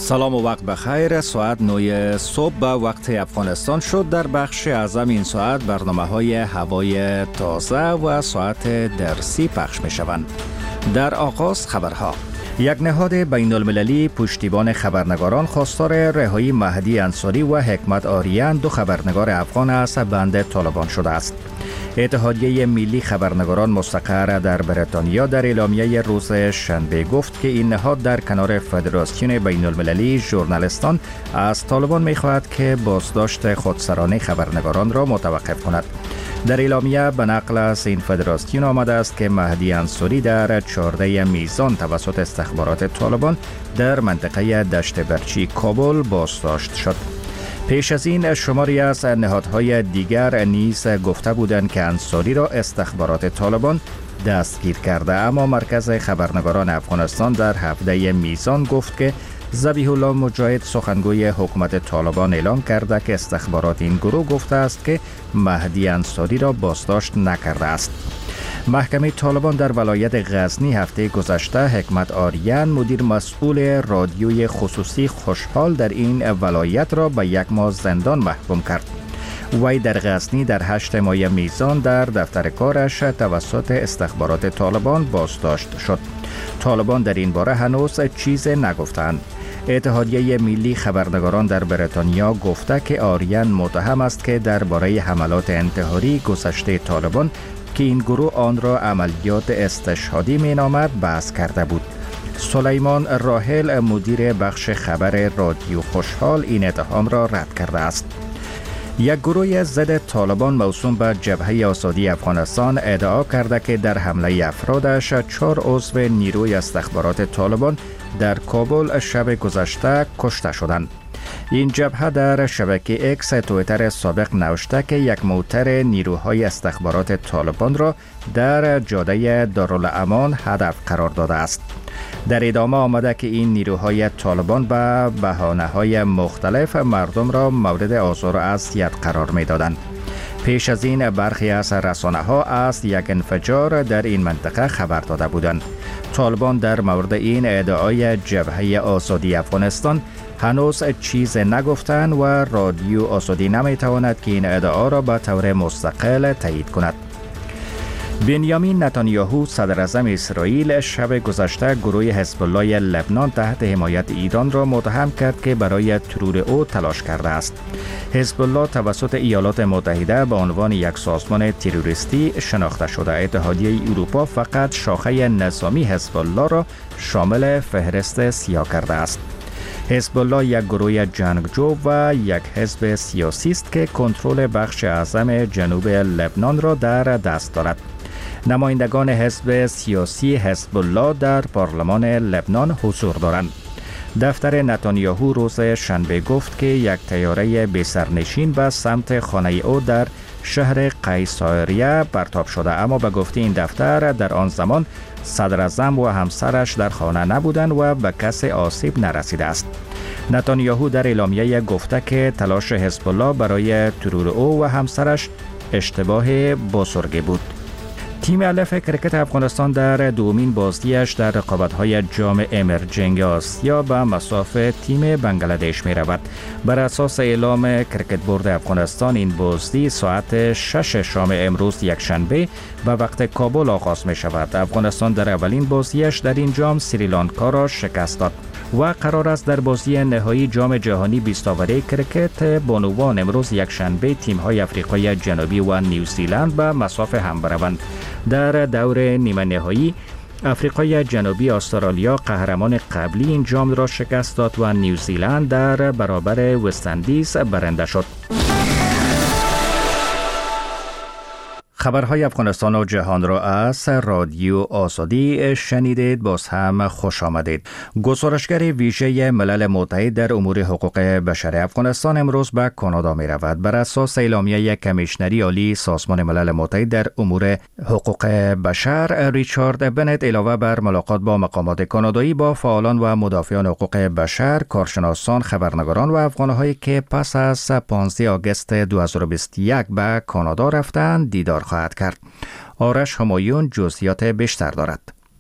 سلام و وقت بخیر. ساعت 9 صبح به وقت افغانستان شد. در بخش اعظم این ساعت برنامه‌های هوای تازه و ساعت درسی پخش می‌شوند. در آغاز خبرها. یک نهاد بین المللی پشتیبان خبرنگاران خواستار رهایی مهدی انصاری و حکمت آریان، دو خبرنگار افغان از بند طالبان شده است. اتحادیه ملی خبرنگاران مستقر در بریتانیا در اعلامیه روز شنبه گفت که این نهاد در کنار فدراسیون بین المللی ژورنالیستان از طالبان می‌خواهد که بازداشت خودسرانه خبرنگاران را متوقف کند. در اعلامیه به نقل از این فدراسیون آمده است که مهدی انصاری در 14 میزان توسط استخبارات طالبان در منطقه دشت برچی کابل بازداشت شد. پیش از این شماری از نهادهای دیگر نیز گفته بودند که انصاری را استخبارات طالبان دستگیر کرده، اما مرکز خبرنگاران افغانستان در 17 میزان گفت که ذبیح الله مجاهد، سخنگوی حکومت طالبان، اعلام کرده که استخبارات این گروه گفته است که مهدی انصاری را بازداشت نکرده است. محکمه طالبان در ولایت غزنی هفته گذشته حکمت آریان، مدیر مسئول رادیوی خصوصی خوشحال در این ولایت را به 1 ماه زندان محکوم کرد. وی در غزنی در 8 ماه میزان در دفتر کارش توسط استخبارات طالبان بازداشت شد. طالبان در این باره هنوز چیزی نگفتند. اتحادیه ملی خبرنگاران در بریتانیا گفته که آریان متهم است که درباره حملات انتحاری گذشته طالبان که این گروه آن را عملیات استشهادی می‌نامد بحث کرده بود. سلیمان راحل، مدیر بخش خبر رادیو خوشحال، این اتهام را رد کرده است. یک گروه ضد طالبان موسوم به جبهه آزادی افغانستان ادعا کرده که در حمله افرادش 4 عضو نیروی استخبارات طالبان در کابل شب گذشته کشته شدند. این جبهه در شبکه اکس تویتر سابق نوشته که یک موتر نیروهای استخبارات طالبان را در جاده دارالامان هدف قرار داده است. در ادامه آمده که این نیروهای طالبان به بهانه‌های مختلف مردم را مورد آزار و اذیت قرار می‌دادند. پیش از این برخی از رسانه‌ها از یک انفجار در این منطقه خبر داده بودند. طالبان در مورد این ادعای جبهه آزادی افغانستان هنوز چیز نگفتند و رادیو آزادی نمی‌تواند که این ادعا را به طور مستقل تایید کند. بنیامین نتانیاهو، صدر اعظم اسرائیل، شب گذشته گروه حزب الله لبنان تحت حمایت ایران را متهم کرد که برای ترور او تلاش کرده است. حزب الله توسط ایالات متحده به عنوان یک سازمان تروریستی شناخته شده. اتحادیه اروپا فقط شاخه نظامی حزب الله را شامل فهرست سیاه کرده است. حزب الله یک گروه جنگجو و یک حزب سیاسی است که کنترل بخش اعظم جنوب لبنان را در دست دارد. نمایندگان حزب سیاسی حزب الله در پارلمان لبنان حضور دارند. دفتر نتانیاهو روز شنبه گفت که یک طیاره بی‌سرنشین به سمت خانه او در شهر قیصریه پرتاب شده، اما به گفته این دفتر در آن زمان صدر اعظم و همسرش در خانه نبودند و به کسی آسیب نرسیده است. نتانیاهو در اعلامیه گفته که تلاش حزب الله برای ترور او و همسرش اشتباه بزرگی بود. تیم الف کرکت افغانستان در دومین بازیش در رقابت‌های جام امرجنگ آسیا به مصاف تیم بنگلادش می رود. بر اساس اعلام کرکت بورد افغانستان این بازی ساعت 6 شام امروز یکشنبه به وقت کابل آغاز می شود. افغانستان در اولین بازیش در این جام سریلانکا را شکست داد و قرار است در بازی نهایی جام جهانی 20 اوره کرکت بانوان امروز یکشنبه تیم‌های آفریقای جنوبی و نیوزیلند به مصاف هم بروند. در دور نیمه نهایی آفریقای جنوبی استرالیا قهرمان قبلی این جام را شکست داد و نیوزیلند در برابر وست‌اندیز برنده شد. خبرهای افغانستان و جهان را از رادیو آزادی شنیدید. باز هم خوش آمدید. گزارشگر ویژه ملل متحد در امور حقوق بشر افغانستان امروز به کانادا می رود. بر اساس اعلامیه کمیشنری عالی سازمان ملل متحد در امور حقوق بشر، ریچارد بنت علاوه بر ملاقات با مقامات کانادایی با فعالان و مدافعان حقوق بشر، کارشناسان، خبرنگاران و افغان‌هایی که پس از 15 آگوست 2021 به کانادا رفتند دیدار خواهد کرد. آرش همایون جزئیات بیشتر دارد.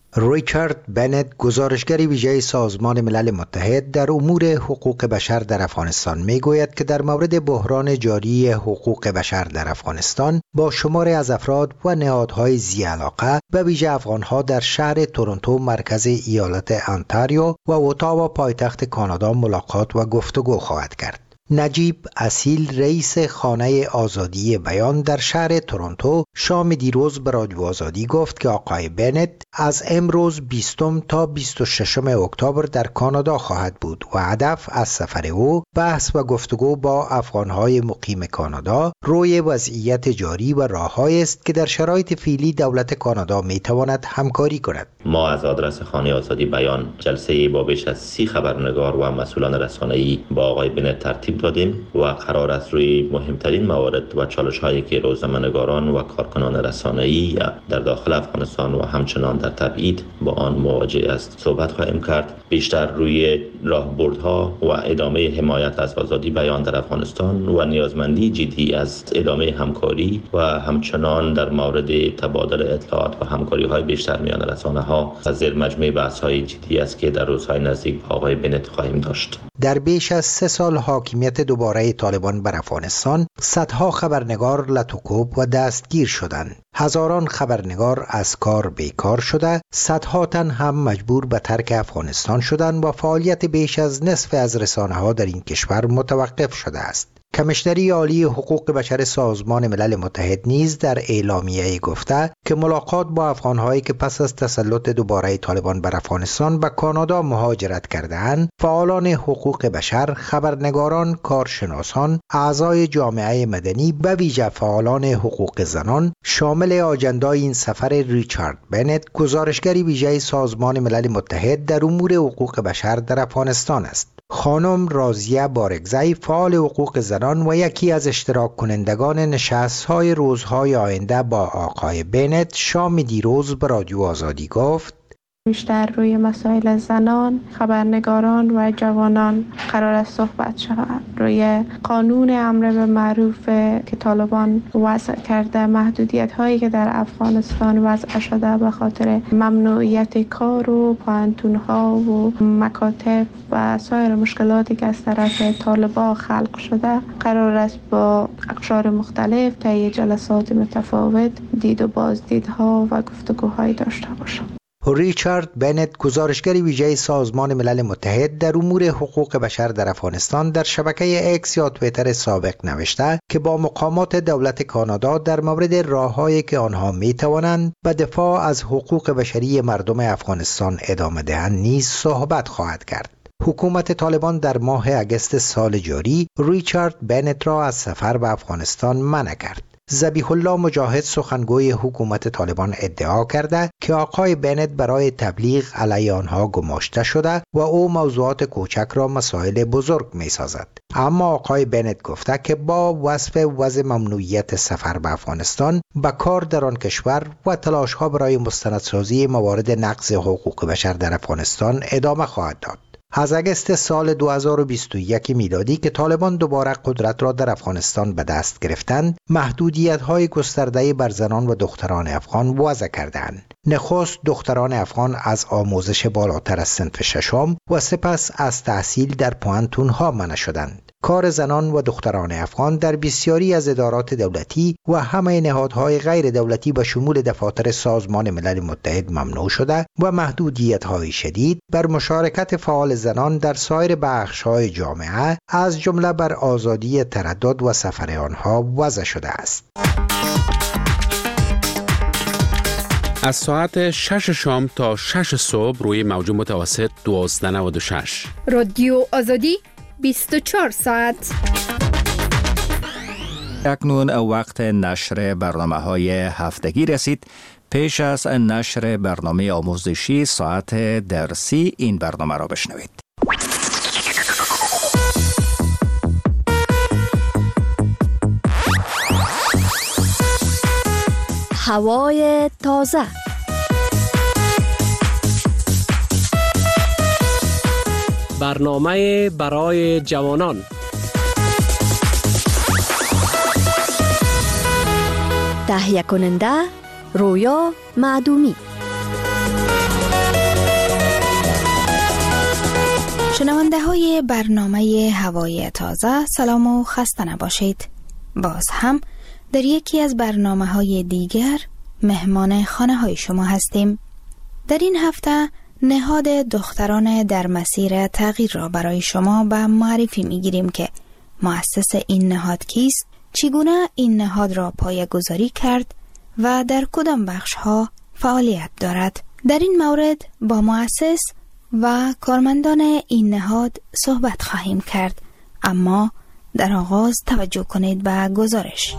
ریچارد بنت، گزارشگر ویژه سازمان ملل متحد در امور حقوق بشر در افغانستان میگوید که در مورد بحران جاری حقوق بشر در افغانستان با شماری از افراد و نهادهای ذی علاقه به ویژه افغانها در شهر تورنتو مرکز ایالت انتاریو و اتاوا پایتخت کانادا ملاقات و گفتگو خواهد کرد. نجیب اصیل، رئیس خانه آزادی بیان در شهر تورنتو، شام دیروز به رادیو آزادی گفت که آقای بنت از امروز 20 تا 26 اکتبر در کانادا خواهد بود و هدف از سفر او بحث و گفتگو با افغانهای مقیم کانادا روی وضعیت جاری و راههایی است که در شرایط فعلی دولت کانادا میتواند همکاری کند. ما از آدرس خانه آزادی بیان جلسه با بیش از 30 خبرنگار و مسئولان رسانه‌ای با آقای بنت ترتیب دادیم و قرار است روی مهمترین موارد و چالش‌هایی که روزنامه‌نگاران و کارکنان رسانه‌ای در داخل افغانستان و همچنان در تبعید با آن مواجه است صحبت خواهیم کرد. بیشتر روی راهبردها و ادامه حمایت از آزادی بیان در افغانستان و نیازمندی جدی از ادامه همکاری و همچنان در مورد تبادل اطلاعات و همکاری‌های بیشتر میان رسانه‌ها از زیر مجموعه بحث‌های جدی است که در روزهای نزدیک با آقای بنت خواهیم داشت. در بیش از 3 سال حاکمیت دوباره طالبان بر افغانستان، صدها خبرنگار لطوکوب و دستگیر شدند. هزاران خبرنگار از کار بیکار شده، صدها تن هم مجبور به ترک افغانستان شدند و فعالیت بیش از نصف از رسانه‌ها در این کشور متوقف شده است. کمیشنری عالی حقوق بشر سازمان ملل متحد نیز در اعلامیه گفته که ملاقات با افغانهایی که پس از تسلط دوباره طالبان بر افغانستان به کانادا مهاجرت کرده‌اند، فعالان حقوق بشر، خبرنگاران، کارشناسان، اعضای جامعه مدنی به ویژه فعالان حقوق زنان شامل آجندای این سفر ریچارد بنت، گزارشگری ویژه سازمان ملل متحد در امور حقوق بشر در افغانستان است. خانم رازیه بارگزی، فعال حقوق زنان و یکی از اشتراک کنندگان نشست‌های روزهای آینده با آقای بنت، شام دیروز به رادیو آزادی گفت: بیشتر روی مسائل زنان، خبرنگاران و جوانان قرار است صحبت شود. روی قانون امر به معروف که طالبان وضع کرده، محدودیت هایی که در افغانستان وضع شده به خاطر ممنوعیت کار و پانتون ها و مکاتب و سایر مشکلاتی که از طرف طالبان خلق شده، قرار است با اقشار مختلف طی جلسات متفاوت دید و بازدیدها و گفتگوهای داشته باشند. ریچارد بنت، گزارشگری ویژه سازمان ملل متحد در امور حقوق بشر در افغانستان، در شبکه اکس یا توییتر سابق نوشته که با مقامات دولت کانادا در مورد راههایی که آنها می توانند به دفاع از حقوق بشری مردم افغانستان ادامه دهند نیز صحبت خواهد کرد. حکومت طالبان در ماه اگست سال جاری ریچارد بنت را از سفر به افغانستان منع کرد. ذبیح الله مجاهد، سخنگوی حکومت طالبان، ادعا کرده که آقای بنت برای تبلیغ علیه آنها گماشته شده و او موضوعات کوچک را مسائل بزرگ می سازد. اما آقای بنت گفته که با وصف وضع ممنوعیت سفر به افغانستان به کار در آن کشور و تلاش‌ها برای مستندسازی موارد نقض حقوق بشر در افغانستان ادامه خواهد داد. از اگست سال 2021 میلادی که طالبان دوباره قدرت را در افغانستان به دست گرفتند، محدودیت‌های گسترده بر زنان و دختران افغان وضع کردند. نخست دختران افغان از آموزش بالاتر از صنف ششم و سپس از تحصیل در پوانتون‌ها منع شدند. کار زنان و دختران افغان در بسیاری از ادارات دولتی و همه نهادهای غیر دولتی به شمول دفاتر سازمان ملل متحد ممنوع شده و محدودیت‌های شدید بر مشارکت فعال زنان در سایر بخش‌های جامعه از جمله بر آزادی تردد و سفر آنها وضع شده است. از ساعت 6 شام تا 6 صبح روی موج متوسط 1296 رادیو آزادی 24 ساعت. اکنون وقت نشر برنامه‌های هفتگی رسید. پیش از نشر برنامه آموزشی ساعت درسی این برنامه را بشنوید. هوای تازه. برنامه برای جوانان. تهیه کننده رویا معدومی. شنونده های برنامه هوای تازه، سلام و خسته نباشید. باز هم در یکی از برنامه های دیگر مهمان خانه های شما هستیم. در این هفته نهاد دختران در مسیر تغییر را برای شما به معرفی می گیریم که مؤسس این نهاد کیست، چگونه این نهاد را پایه‌گذاری کرد و در کدام بخش ها فعالیت دارد. در این مورد با مؤسس و کارمندان این نهاد صحبت خواهیم کرد، اما در آغاز توجه کنید به گزارش.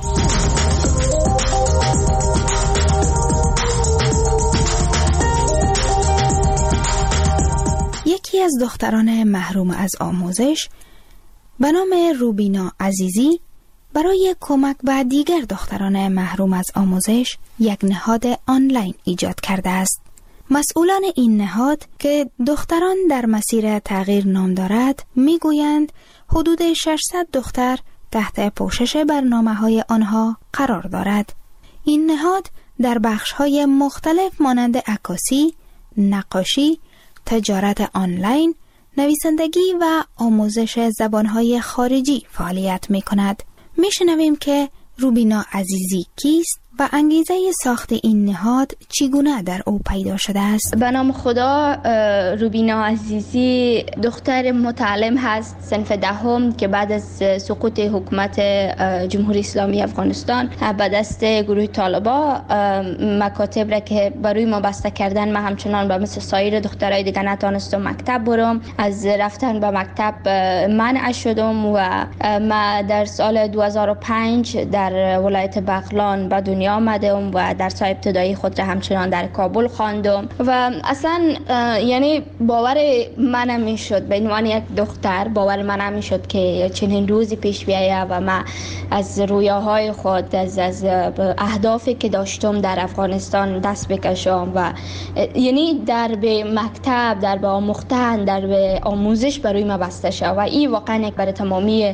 یکی از دختران محروم از آموزش به نام روبینا عزیزی برای کمک به دیگر دختران محروم از آموزش یک نهاد آنلاین ایجاد کرده است. مسئولان این نهاد که دختران در مسیر تغییر نام دارد میگویند حدود 600 دختر تحت پوشش برنامه‌های آنها قرار دارد. این نهاد در بخش‌های مختلف مانند عکاسی، نقاشی، تجارت آنلاین، نویسندگی و آموزش زبان‌های خارجی فعالیت می‌کند. می‌شنویم که روبینا عزیزی کیست و انگیزه ساخت این نهاد چگونه در او پیدا شده است. به نام خدا، روبینا عزیزی دختر متعلم هست صنف دهم که بعد از سقوط حکومت جمهوری اسلامی افغانستان به دست گروه طالبا مکاتب را که برای ما بسته کردن، من همچنان به مثل سایر دخترای دیگه نتونستم مکتب برم. از رفتن به مکتب منع شدم و ما در سال 2005 در ولایت بغلان به دنیا آمدم و درس ابتدایی خود را همچنان در کابل خواندم و اصلا یعنی باور من نمیشد، به عنوان یک دختر باور من نمیشد که چنین روزی پیش بیاید و من از رویاهای خود، از اهدافی که داشتم در افغانستان دست بکشم و یعنی در به مکتب، در به آموختن، در به آموزش برای من بسته شد و این واقعا یک برای تمامی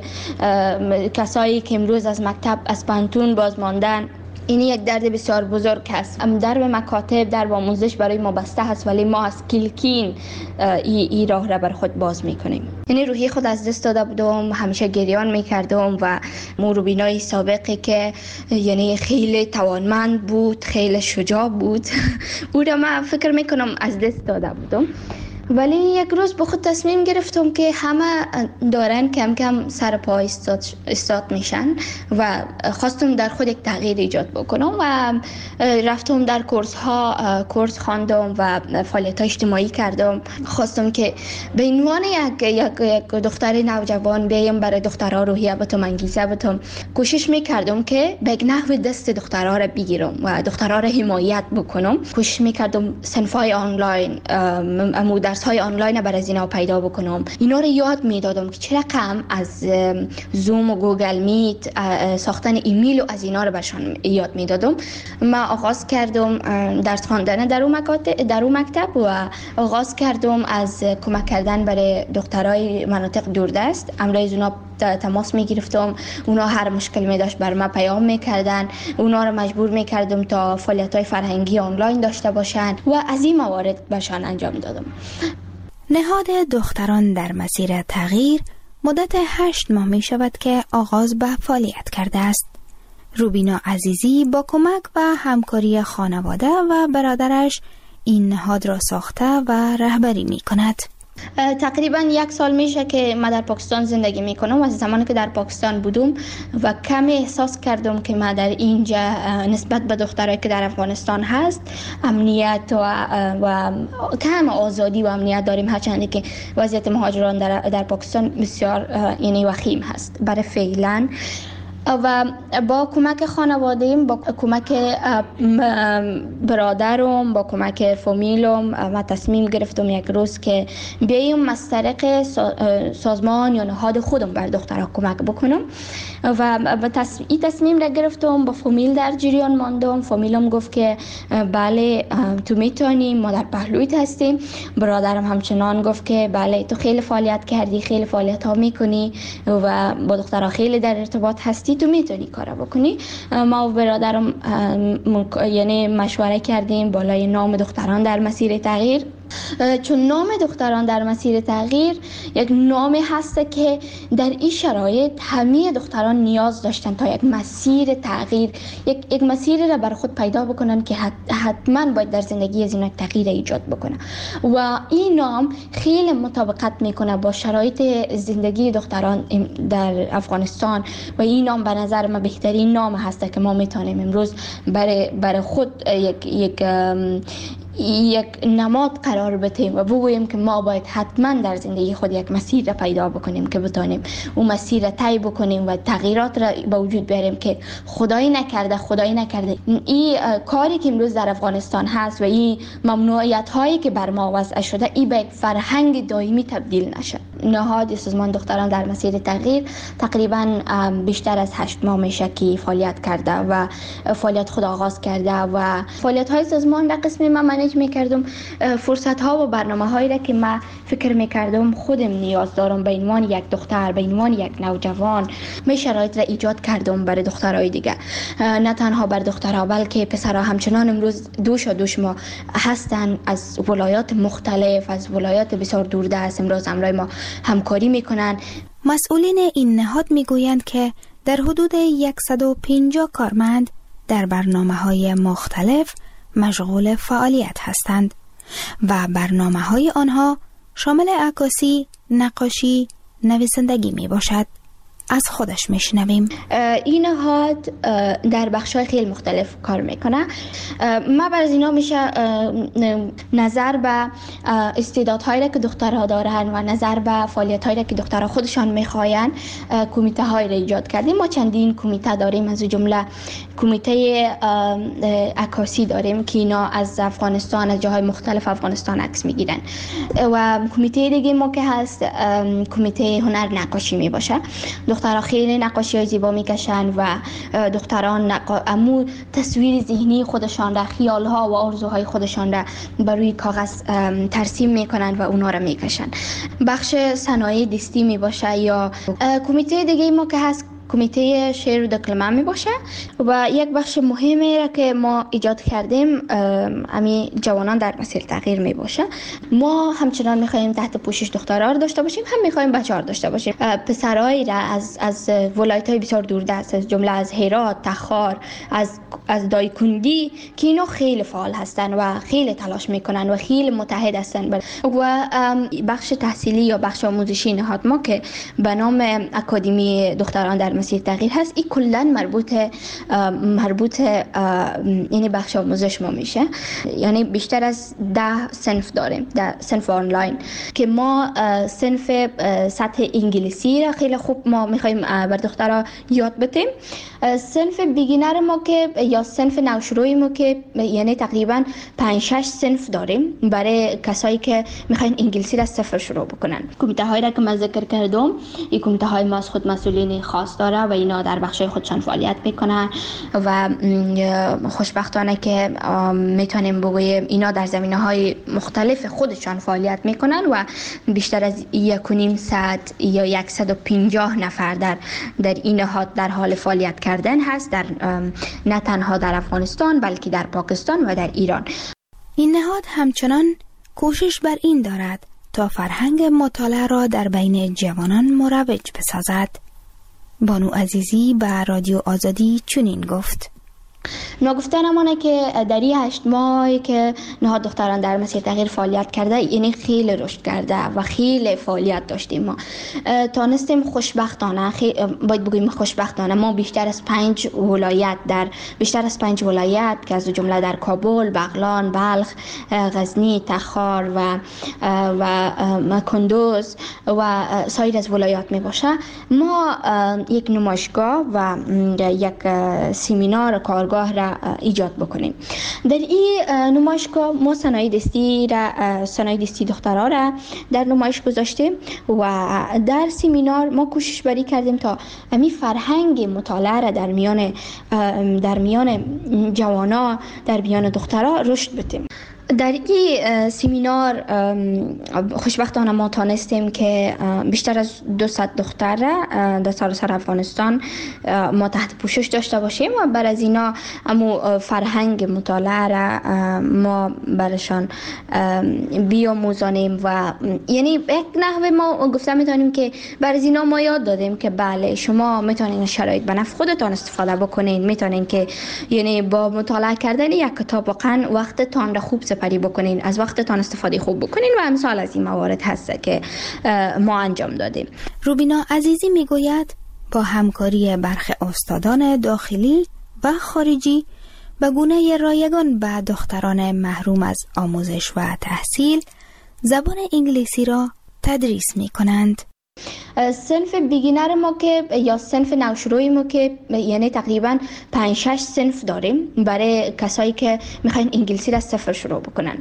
کسایی که امروز از مکتب از پانتون باز ماندن، این یک درد بسیار بزرگ است. در به مکاتب، در به آموزش برای ما بسته هست، ولی ما از کلکین این راه را بر خود باز میکنیم. یعنی روحی خود از دست داده بودم، همیشه گریان میکردم و روبینای سابقی که یعنی خیلی توانمند بود، خیلی شجاع بود او را من فکر میکنم از دست داده بودم. ولی یک روز به خود تصمیم گرفتم که همه دارن کم کم سر پا استاد میشن و خواستم در خود یک تغییر ایجاد بکنم و رفتم در کورس خواندم و فعالیت اجتماعی کردم. خواستم که به عنوان یک دختر نوجوان بیایم برای دخترها روحیه بتم، انگیزه بتم. کوشش میکردم که به نحو دست دخترها را بگیرم و دخترها را حمایت بکنم. کوشش میکردم صنفای آنلاین، درس‌های آنلاین برای از اینا پیدا بکنم. اینا رو یاد میدادم که چه رقم از زوم و گوگل میت، ساختن ایمیل و از اینا رو برشان یاد میدادم. من آغاز کردم درس خواندن در اون مکتب و آغاز کردم از کمک کردن برای دخترای مناطق دوردست. امروز اونا تماس میگرفتم، اونا هر مشکل می داشت بر من پیام میکردن، اونا رو مجبور میکردم تا فعالیت‌های فرهنگی آنلاین داشته باشن و از این موارد بهشان انجام دادم. نهاد دختران در مسیر تغییر مدت 8 ماه می شود که آغاز به فعالیت کرده است. روبینا عزیزی با کمک و همکاری خانواده و برادرش این نهاد را ساخته و رهبری می کند. تقریبا 1 سال میشه که من در پاکستان زندگی میکنم و از زمانی که در پاکستان بودم و کمی احساس کردم که من در اینجا نسبت به دخترایی که در افغانستان هست امنیت و کم آزادی و امنیت داریم، هرچند که وضعیت مهاجران در پاکستان بسیار یعنی وخیم هست برای فعلا. و با کمک خانواده‌ام، با کمک برادرم، با کمک فامیلم من تصمیم گرفتم یک روز که بیایم از طریق سازمان یا نهاد خودم بر دخترها کمک بکنم و این تصمیم را گرفتم. با فامیل در جریان ماندم. فامیلم گفت که بله تو میتونی، ما در پهلویت هستیم. برادرم همچنان گفت که بله تو خیلی فعالیت کردی، خیلی فعالیت ها میکنی و با دخترها خیلی در ارتباط هستی، تو میتونی کارا بکنی. ما و برادرم یعنی مشوره کردیم بالای نام دختران در مسیر تغییر چون نام دختران در مسیر تغییر یک نامی هست که در این شرایط همه دختران نیاز داشتن تا یک مسیر تغییر، یک مسیری را بر خود پیدا بکنن که حتما باید در زندگی از اینا تغییر ایجاد بکنه و این نام خیلی مطابقت میکنه با شرایط زندگی دختران در افغانستان و این نام به نظر من بهترین نام هست که ما میتونیم امروز برای خود یک نماد قرار بدیم و بگوییم که ما باید حتما در زندگی خود یک مسیر را پیدا بکنیم که بتونیم اون مسیر را طی بکنیم و تغییرات را به وجود بیاریم که خدایی نکرده این کاری که امروز در افغانستان هست و این ممنوعیت هایی که بر ما وضع شده این به یک فرهنگ دائمی تبدیل نشه. نهاد سازمان دختران در مسیر تغییر تقریبا بیشتر از 8 ماه میشه که فعالیت کرده و فعالیت خود آغاز کرده و فعالیت های سازمان در قسم من منیج میکردم فرصت ها و برنامه هایی را که من فکر میکردم خودم نیاز دارم به عنوان یک دختر، به عنوان یک نوجوان می شرایط را ایجاد کردم برای دخترای دیگه، نه تنها بر دخترها بلکه پسرها همچنان امروز دوش ما هستن از ولایات مختلف، از ولایات بسیار دوردست امروز همراه ما همکاری میکنن. مسئولین این نهاد میگویند که در حدود 150 کارمند در برنامه‌های مختلف مشغول فعالیت هستند و برنامه‌های آنها شامل عکاسی، نقاشی، نویسندگی می باشد. از خودش میشنویم. این نهاد در بخش‌های خیلی مختلف کار میکنه. ما بر از اینا میشه نظر به استعدادهایی را که دخترها دارن و نظر به فعالیت‌هایی را که دخترها خودشان میخواین کمیته های را ایجاد کردیم. ما چندین کمیته داریم، از جمله کمیته عکاسی داریم که اینا از افغانستان، از جاهای مختلف افغانستان عکس میگیرن و کمیته دیگه ما که هست کمیته هنر نقاشی میباشه. دخترها خیلی نقاشی های زیبا میکشن و دختران امو تصویر ذهنی خودشان را، خیال ها و آرزوهای خودشان را بر روی کاغذ ترسیم میکنن و اونا را میکشن. بخش صنایع دستی میباشه یا کمیته دیگه ما که هست کمیته شعر و دکلمه می باشه و یک بخش مهمی را که ما ایجاد کردیم امی جوانان در مسیر تغییر می باشه. ما همچنان می خواهیم تحت پوشش دخترها را داشته باشیم، هم می خواهیم بچه‌ها را داشته باشیم. پسرایی را از ولایت‌های بسیار دوردست، از جمله از هرات، تخار، از دایکندی که اینا خیلی فعال هستن و خیلی تلاش میکنن و خیلی متحد هستن و بخش تحصیلی یا بخش آموزشی نهاد ما که به نام اکادمی دختران در مسیر تغییر هست، این کلا مربوط یعنی بخش آموزش ما میشه. یعنی بیشتر از 10 صنف داریم، 10 صنف آنلاین که ما صنف سطح انگلیسی را خیلی خوب ما میخوایم بر دخترها یاد بدیم. صنف بیگینر ما که یا صنف نوشروی ما که یعنی تقریبا 5-6 صنف داریم برای کسایی که میخواین انگلیسی را از صفر شروع بکنن. کمیته هایی را که من ذکر کردم، این کمیته های ما از خود مسئولین خاص داره و اینا در بخشای خودشان فعالیت میکنن و خوشبختانه که میتونیم بگویم اینا در زمینه‌های مختلف خودشان فعالیت میکنن و بیشتر از 1.5 یا 150 نفر در این نهاد در حال فعالیت کردن هست، در نه تنها در افغانستان بلکه در پاکستان و در ایران. این نهاد همچنان کوشش بر این دارد تا فرهنگ مطالعه را در بین جوانان مروج بسازد. بانو عزیزی به رادیو آزادی چنین گفت: نگفتنمونه که در این 8 ماهی که نهاد دختران در مسیر تغییر فعالیت کرده، یعنی خیلی رشد کرده و خیلی فعالیت داشتیم. ما تانستیم خوشبختانه، باید بگویم خوشبختانه، ما بیشتر از 5 ولایت که از جمله در کابل، بغلان، بلخ، غزنی، تخار و کندوز و سایر از ولایات می باشه، ما یک نمایشگاه و یک سمینار کارگاه را ایجاد بکنیم. در این نمایشگاه ما صنایع دستی دخترها را در نمایش گذاشتیم و در سمینار ما کوشش بری کردیم تا همین فرهنگ مطالعه را در میان جوانا، در میان دخترها رشد بدیم. در این سمینار خوشبختانه ما تانستیم که بیشتر از 200 دختر در سراسر افغانستان ما تحت پوشش داشته باشیم و بر از اینا امو فرهنگ مطالعه را ما برشان بیاموزانیم و یعنی یک نحوه ما گفته میتونیم که بر از اینا ما یاد دادیم که بله شما میتونین شرایط به نفع خودتان استفاده بکنین، میتونین که یعنی با مطالعه کردن یک کتاب واقعا وقتتان را خوب سپری بکنین، از وقتتان استفاده خوب بکنین و امثال از این موارد هست که ما انجام دادیم. روبینا عزیزی میگوید با همکاری برخی استادان داخلی و خارجی به گونه رایگان به دختران محروم از آموزش و تحصیل زبان انگلیسی را تدریس می کنند. صنف بیگینر ما که یا صنف نوشروی ما که یعنی تقریبا 5-6 صنف داریم برای کسایی که میخواین انگلیسی را صفر شروع بکنن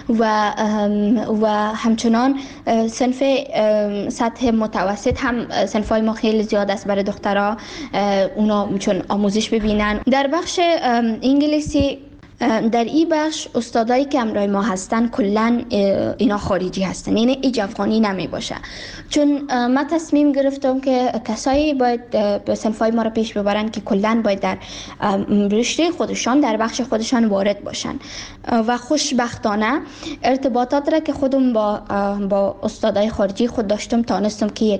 و همچنان صنف سطح متوسط هم صنفای ما خیلی زیاد است برای دخترها، اونا چون آموزش ببینن. در بخش انگلیسی در این بخش استادایی که همراه ما هستن کلن اینا خارجی هستن، یعنی ایج افغانی نمی باشه، چون ما تصمیم گرفتم که کسایی باید به صنفای ما را پیش ببرن که کلن باید در رشته خودشان در بخش خودشان وارد باشن و خوشبختانه ارتباطات را که خودم با استادای خارجی خود داشتم تانستم که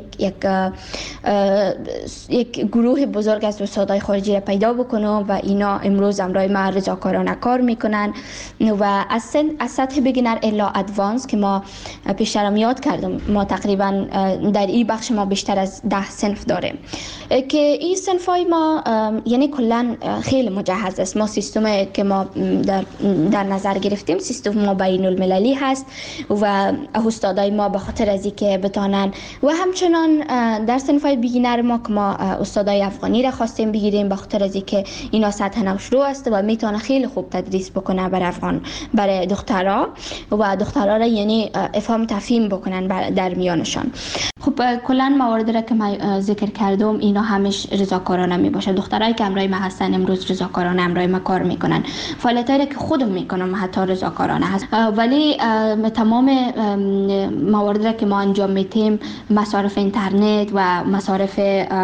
یک گروه بزرگ از استادای خارجی را پیدا بکنم و اینا امروز همراه ما رضاکارانه کار میکنن و از سطح بگینر الا ادوانس که ما پیشترم یاد کردم ما تقریبا در این بخش ما بیشتر از 10 صنف داریم که این صنفای ما یعنی کلا خیلی مجهز است. ما سیستم که ما در نظر گرفتیم سیستم ما بین المللی هست و استادای ما به خاطر از اینکه بتانن و همچنان در صنفای بیگینر ما که ما استادای افغانی را خواستیم بگیریم به خاطر از اینکه اینا سطح نوشرو است و میتونه خیلی خوب تدریس بکنه برای دخترها و دخترها را یعنی افهام تفهیم بکنن در میانشان. خب کلا مواردی را که من ذکر کردم اینا همش رضاکارانه می باشه. دخترایی که همراه ما هستن امروز رضاکارانه همراه ما کار میکنن. فعالیتایی که خودم میکنم حتی رضاکارانه هست، ولی تمام مواردی را که ما انجام میدیم مصارف اینترنت و مصارف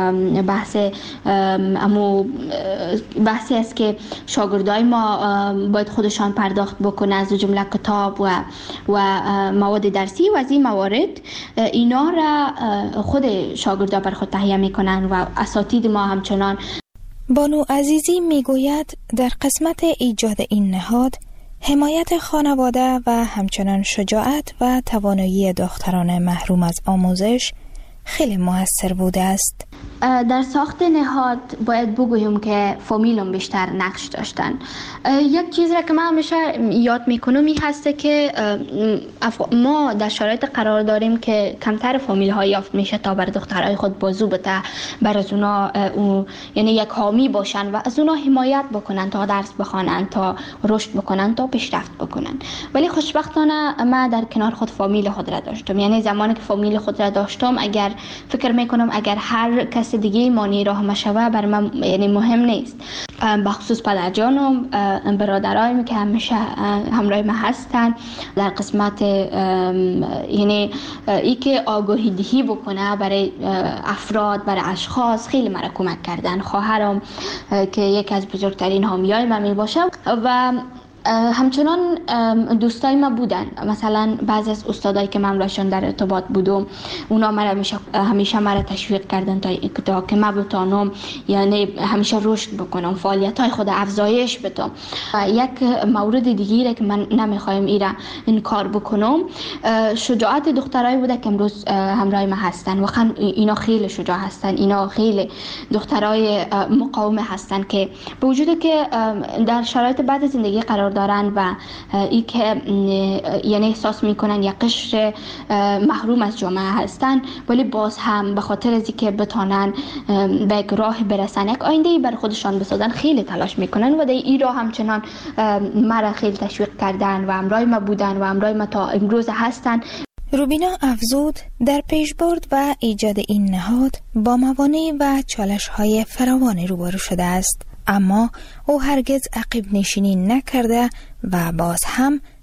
بحثی است که شاگردای ما باید خودشان پرداخت بکنه از جمله کتاب و مواد درسی و از این موارد اینا را خود شاگردا بر خود تهیه میکنن و اساتید ما همچنان. بانو عزیزی میگوید در قسمت ایجاد این نهاد حمایت خانواده و همچنان شجاعت و توانایی دختران محروم از آموزش خیلی موثر بوده است. در ساخت نهاد باید بگویم که فامیلم بیشتر نقش داشتن. یک چیز را که من همیشه یاد میکنم این هسته که ما در شرایط قرار داریم که کمتر فامیل ها یافت میشه تا بر دخترای خود بازو بده، بر از اونا یعنی یک حامی باشن و از اونا حمایت بکنن تا درس بخوانن، تا رشد بکنن، تا پیشرفت بکنن. ولی خوشبختانه من در کنار خود فامیل خود را داشتم، یعنی زمانی که فامیل خود را داشتم اگر فکر میکنم اگر هر کس دیگه مانی راه مشوه بر من یعنی مهم نیست. بخصوص پدرجانم، برادرایم که همیشه همراه ما هستن در قسمت یعنی ای که آگاهی دهی بکنه برای افراد، برای اشخاص خیلی مرا کمک کردن. خواهرم که یکی از بزرگترین حامیای من می باشه و همچنان دوستای ما بودن. مثلا بعضی از استادایی که من راشون در ارتباط بودم اونا همیشه مرا تشویق کردن تا که من بتونم یعنی همیشه رشد بکنم، فعالیت‌های خود افزایش بدم. یک مورد دیگه که من نمیخوایم این کار بکنم شجاعت دخترای بوده که امروز همراه ما هستن. واقعا اینا خیلی شجاع هستن، اینا خیلی دخترای مقاوم هستن که به وجود که در شرایط بعد زندگی قرار دارن و ای که یعنی احساس میکنن یک قشر محروم از جامعه هستن، ولی باز هم به خاطر از اینکه بتونن به یک راه برسن، یک آینده بر خودشان بسازن، خیلی تلاش میکنن و در این راه همچنان مرا خیلی تشویق کردن و همراه ما بودن و همراه ما تا امروز هستن. روبینا افزود در پیشبرد و ایجاد این نهاد با موانع و چالش‌های فراوانی روبرو شده است، اما او هرگز عقب نشینی نکرده و باز هم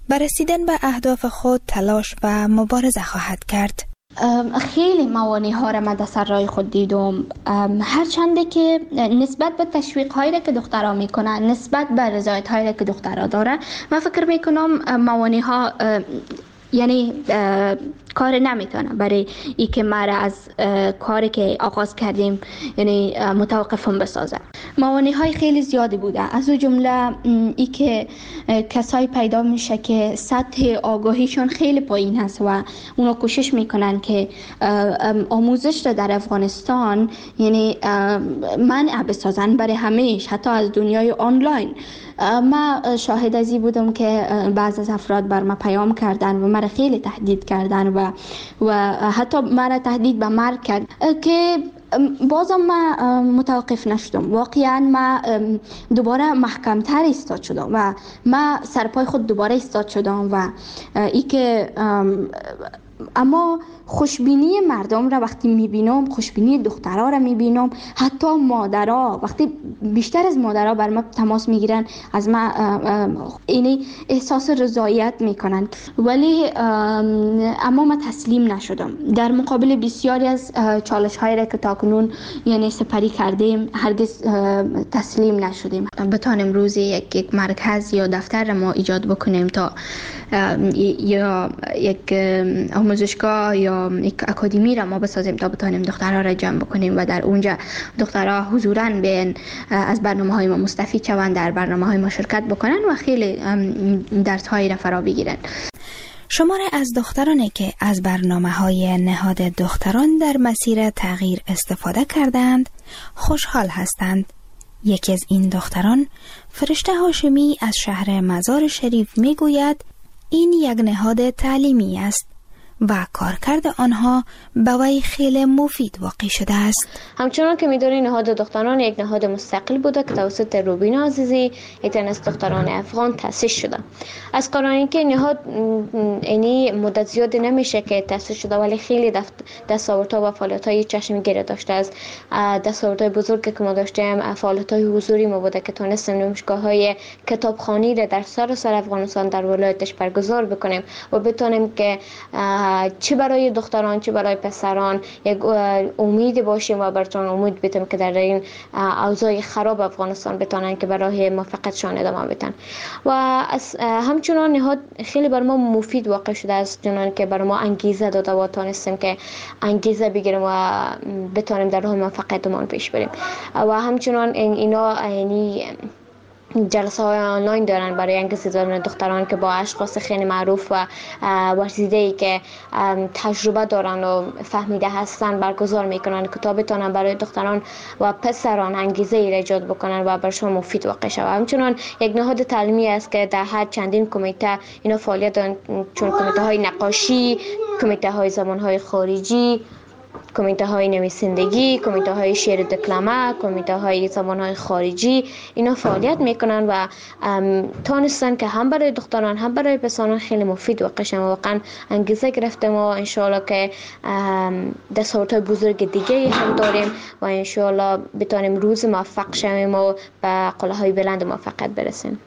بر رسیدن به اهداف خود تلاش و مبارزه خواهد کرد. خیلی موانع ها را من در سر راه خود دیدم، هرچنده که نسبت به تشویق هایی که دخترها میکنن، نسبت به رضایت هایی که دخترها داره، من فکر میکنم موانع ها یعنی کار نمیتونه برای ای که ما را از کاری که آغاز کردیم یعنی متوقفم بسازه. موانع های خیلی زیادی بوده، از اون جمله ای که کسایی پیدا میشه که سطح آگاهیشون خیلی پایین هست و اونا کوشش میکنن که آموزش را در افغانستان یعنی منع بسازن برای همیشه، حتی از دنیای آنلاین. ما شاهد ازی بودم که بعض از افراد بر ما پیام کردن و مرا خیلی تهدید کردن و حتی مرا تهدید به مرگ کرد که بازم ما متوقف نشدم. واقعا ما دوباره محکمتر ایستاد شدم و ما سرپای خود دوباره ایستاد شدم و ای که اما خوشبینی مردم را وقتی میبینم، خوشبینی دخترها را میبینم، حتی مادرها وقتی بیشتر از مادرها بر ما تماس میگیرن، از ما اینی احساس رضایت میکنن. ولی اما ما تسلیم نشدم. در مقابل بسیاری از چالش هایی را که تاکنون یعنی سپری کردیم هرگز تسلیم نشدیم. بتانیم روزی یک مرکز یا دفتر ما ایجاد بکنیم تا یا یک آموزشگاه یا یک اکادمی را ما بسازیم تا بتانیم دخترها را جمع بکنیم و در اونجا دخترها حضوراً بیان از برنامه‌های ما مستفید شوند، در برنامه‌های ما شرکت بکنن و خیلی درس‌هایی را فرا بگیرن. شماری از دخترانی که از برنامه‌های نهاد دختران در مسیر تغییر استفاده کردند خوشحال هستند. یکی از این دختران، فرشته هاشمی از شهر مزار شریف میگوید این یک نهاد تعلیمی است و کارکرد آنها به وی خیلی مفید واقع شده است. همچنان که می‌دونید نهاد دختران یک نهاد مستقل بوده که توسط روبینا عزیزی یک از دختران افغان تأسیس شده. از قراری که نهاد اینی مدت زیاد نمیشه که تأسیس شده ولی خیلی دستاوردها و فعالیت‌های چشمگیر داشته است. دستاوردهای بزرگی که ما داشتیم فعالیت‌های حضوری ما بوده که تونستیم نمایشگاه‌های کتابخوانی را در سراسر افغانستان در ولایتش برگزار بکنیم و بتونیم که چه برای دختران چه برای پسران یک امید باشیم و براتون امید بدیم که در این اوضاع خراب افغانستان بتونن که برای موفقیتشان ادامه بدن. و همچنان نهاد خیلی بر ما مفید واقع شده است، چون که بر ما انگیزه داده و تونستیم که انگیزه بگیریم و بتونیم در راه موفقیتمون پیش بریم. و همچنان اینا یعنی جلسه های آنلاین دارن برای انگیزه دادن دختران که با اشخاص خیلی معروف و ورزیده‌ای که تجربه دارن و فهمیده هستن برگزار میکنن که تا بتونن برای دختران و پسران انگیزه ای ایجاد بکنن و برشون مفید واقع شود. همچنان یک نهاد تعلیمی است که در هر چندین کمیته اینا فعالیت دارن، چون کمیته های نقاشی، کمیته های زبان های خارجی، کمیته های نویسندگی، کمیته های شعر دکلمه، کمیته های زبان های خارجی، اینا فعالیت میکنن و تونستن که هم برای دختران هم برای پسران خیلی مفید واقع شن. واقعا انگیزه گرفتیم و انشاءالله که دستاوردهای بزرگ دیگه هم داریم و انشاءالله بتونیم روز موفق شویم و به قله‌های بلند موفقیت برسیم.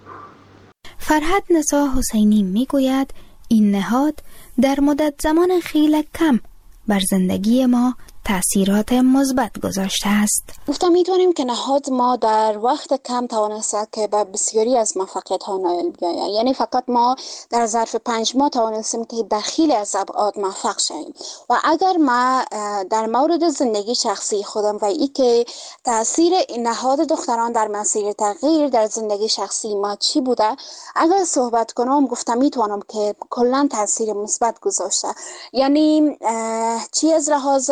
فرهاد نسا حسینی میگوید این نهاد در مدت زمان خیلی کم بر زندگی ما تأثیرات مثبت گذاشته است. گفتم میتونیم که نهاد ما در وقت کم توانسته که به بسیاری از موفقیت ها نائل بیاید. یعنی فقط ما در ظرف 5 ماه توانستیم که در خیلی از ابعاد موفق شویم. و اگر ما در مورد زندگی شخصی خودم و ای که تأثیر نهاد دختران در مسیر تغییر در زندگی شخصی ما چی بوده، اگر صحبت کنم گفتم میتونم که کلا تأثیر مثبت گذاشته. یعنی چی از لحاظ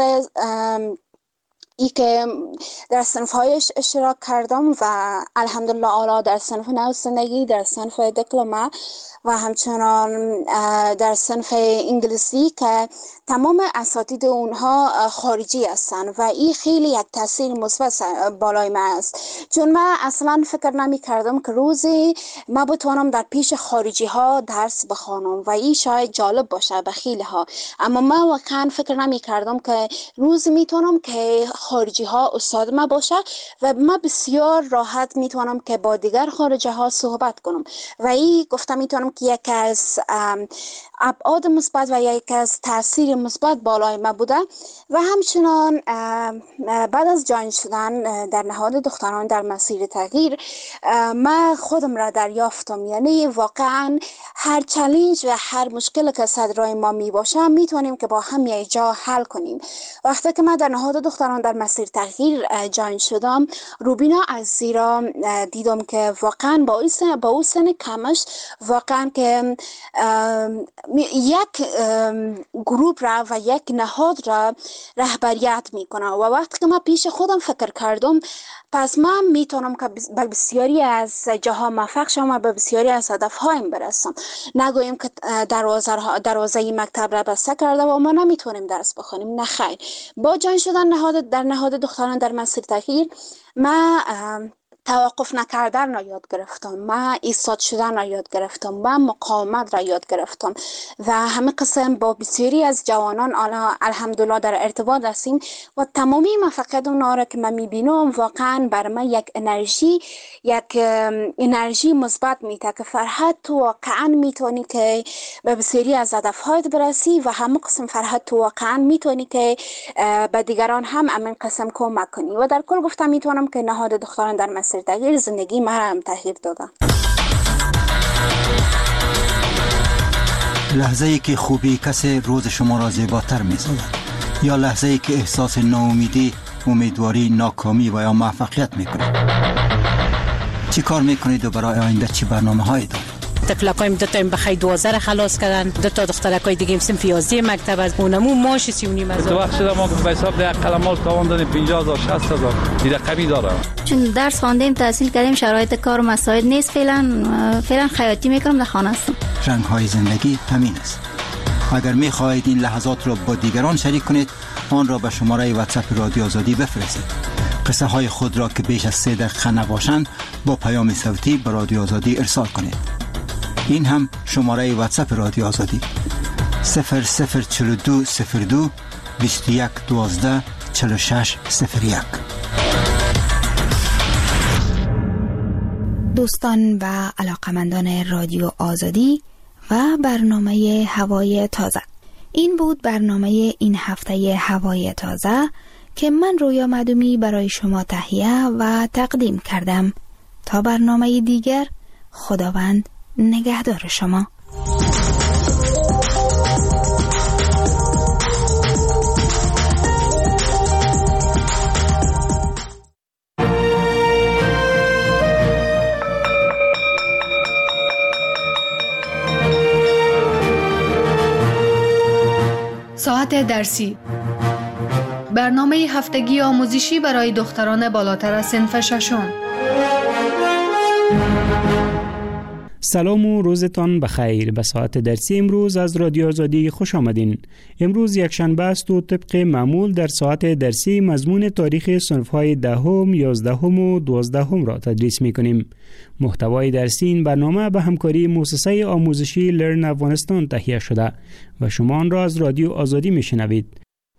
ای که در صنف‌هایش اشتراک کردم و الحمدلله آلا در صنف نویسندگی، در صنف دکلمه و همچنان در صنف انگلیسی که تمام اساتید اونها خارجی هستن و این خیلی یک تاثیر مثبت بالای من است، چون من اصلا فکر نمی کردم که روزی ما بتوانم در پیش خارجی ها درس بخوانم و این شاید جالب باشه به خیلی ها، اما من واقعا فکر نمی کردم که روزی میتونم که خارجی ها استاد ما باشه و من بسیار راحت میتونم که با دیگر خارجی ها صحبت کنم و این گفتم میتونم که یک از ابعاد مثبت و یک از تاثیر مثبت بالای ما بوده و همچنان بعد از جاین شدن در نهاد دختران در مسیر تغییر من خودم را دریافتم، یعنی واقعا هر چالش و هر مشکل که صدرای ما می باشه میتونیم که با هم یک جا حل کنیم. وقتی که من در نهاد دختران در مسیر تغییر جاین شدم، روبینا عزیزی را دیدم که واقعا با اون سن کمش واقعا که یک گروپ را و یک نهاد را رهبریت میکنه و وقتی که من پیش خودم فکر کردم پس من میتونم که به بسیاری از جاها موفق شم و به بسیاری از هدفهایم برسم. نگویم که دروازه مکتب را بسته کرده و ما نمیتونیم درس بخونیم، نه خیر. با جان شدن در نهاد دختران در مسیر تغییر من توقف نکردن را یاد گرفتم، من ایستاد شدن را یاد گرفتم، من مقاومت را یاد گرفتم و همه قسم با بسیاری از جوانان الحمدلله در ارتباط هستیم و تمامی موفقیت اونا را که من میبینم واقعا بر من یک انرژی مثبت میده که فرحت تو واقعا میتونی که به بسیاری از هدفهایت برسی و همه قسم فرحت تو واقعا میتونی که به دیگران هم همین قسم کمک کنی و در کل گفتم میتونم که نهاد دختران در مسیر تغییر زندگی ما را هم تغییر داده. لحظه ای که خوبی کسی روز شما را زیباتر می سازد یا لحظه ای که احساس ناامیدی، امیدواری، ناکامی و یا موفقیت می کنید. چی کار می کنید و برای آینده چی برنامه هایی دارید؟ طفلکایم دو تا بخای 12 خلاص کردن، دو تا دخترکای دیگه صنف 11 مکتب از اونمو ماش 39 هزار. تو وقت شده ما به حساب ده قلمال تاوان دادیم 50000 60000 دیگه کمی داره. چون درس خواندیم تحصیل کردیم شرایط کار مساعد نیست، فعلا خیاطی میکنم در خانه هستم. رنگ های زندگی همین است. اگر می خواهید این لحظات را با دیگران شریک کنید آن را به شماره واتساپ رادیو آزادی بفرستید. قصه های خود را که بیش از 3 دقیقه نباشند با پیام صوتی به رادیو آزادی ارسال کنید. این هم شماره واتساپ رادیو آزادی 004202 21 12 46 01. دوستان و علاقمندان رادیو آزادی و برنامه هوای تازه، این بود برنامه این هفته هوای تازه که من رویا مدومی برای شما تهیه و تقدیم کردم. تا برنامه دیگر، خداوند نگهدار شما. ساعت درسی، برنامه هفتگی آموزشی برای دختران بالاتر از صنف ششم. سلام و روزتان بخیر. به ساعت درسی امروز از رادیو آزادی خوش آمدین. امروز یک شنبه است و طبق معمول در ساعت درسی مضمون تاریخ صنف‌های 10، 11 و 12 را تدریس می‌کنیم. محتوای درسی این برنامه به همکاری مؤسسه آموزشی لرن افغانستان تهیه شده و شما آن را از رادیو آزادی می‌شنوید.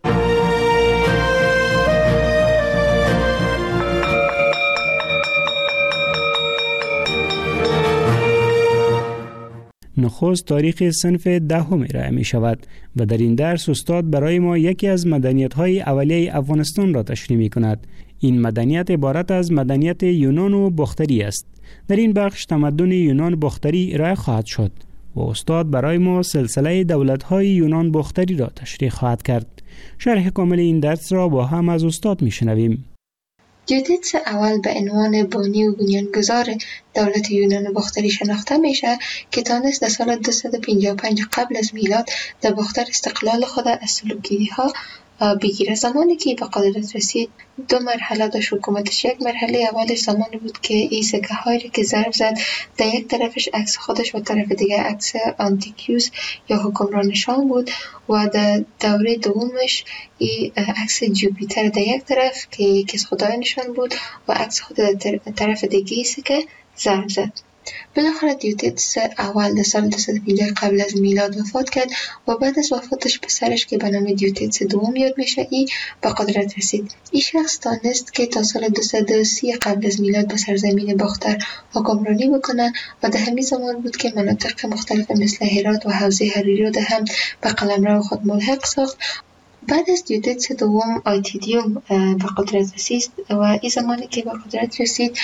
نخست تاریخ صنف 10 ارائه می شود و در این درس استاد برای ما یکی از مدنیت‌های اولیه افغانستان را تشریح می کند. این مدنیت عبارت از مدنیت یونان و باختری است. در این بخش تمدن یونان باختری ارائه خواهد شد و استاد برای ما سلسله دولت‌های یونان باختری را تشریح خواهد کرد. شرح کامل این درس را با هم از استاد می شنویم. جودیتس اول به عنوان بانی و بنیانگذار دولت یونان باختری شناخته میشه که تانست در سال 255 قبل از میلاد در باختر استقلال خود از سلوکی‌ها بگیره. زمانی که به قدرت رسید 2 مرحله داشت حکومتش. یک مرحله اولش زمانی بود که این سکه هایی که ضرب زد در یک طرفش عکس خودش و طرف دیگه عکس آنتیکیوس یا حکمرانشان بود و در دوره دومش این عکس جوپیتر در یک طرف که یکی از خدایانشان بود و عکس خود در طرف دیگه سکه ضرب زد. بالاخره دیوتیتس اول در سال 250 قبل از میلاد وفات کرد و بعد از وفاتش پسرش که به نام دیوتیتس دوم یاد میشه ای به قدرت رسید. این شخص تانست که تا سال 230 قبل از میلاد به سرزمین باختر حکمرانی بکنه و در همین زمان بود که مناطق مختلف مثل هرات و حوزه هریرود هم به قلمرو خود ملحق ساخت. بعد از دیوتیتس دوم آیتیدیوم به قدرت رسید و این زمانی که به قدرت رسید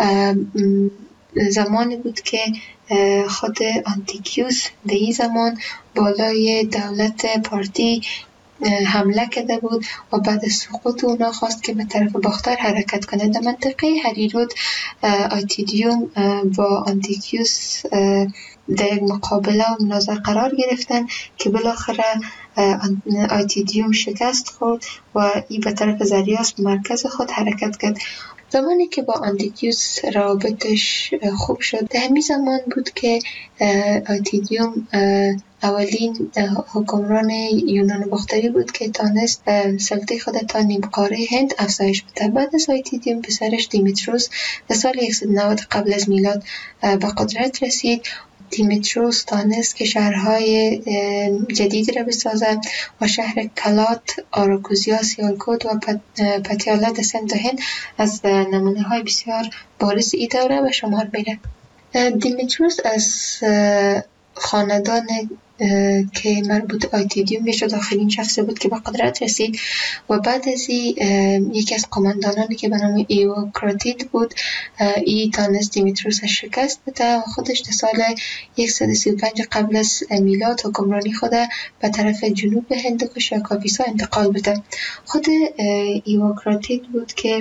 زمانی بود که خود آنتیکیوس در این زمان بالای دولت پارتی حمله کرده بود و بعد از سقوط اونا خواست که به طرف باختر حرکت کنه. در منطقه هریرود آیتیدیوم با آنتیکیوس در یک مقابله و مناظره قرار گرفتن که بالاخره آیتیدیوم شکست خورد و این به طرف زریاس مرکز خود حرکت کرد. زمانی که با آنتیکیوس روابطش خوب شد در همین زمان بود که آیتیدیوم اولین حکمران یونان باختری بود که تانست سلطه خود تا نیم قاره هند افزایش بده. بعد از آیتیدیوم پسرش دیمیتروس در سال 190 قبل از میلاد به قدرت رسید. دیمیتروس تانست که شهرهای جدید را بسازد و شهر کلات، آراکوزیا، سیالکوت و پتیالا در سمت هند از نمونه های بسیار بارز این دوره به شمار میره. دیمیتروس از خاندان که مربوط آیتیدیوم میشد آخرین شخصی بود که به قدرت رسید و بعد از یکی از قماندانانی که به نام ایوکراتید بود ای تانست دیمیتروس شکست بده و خودش در سال 135 قبل از میلاد حکمرانی خود به طرف جنوب هندوکش یا کاپیسا انتقال بده. خود ایوکراتید بود که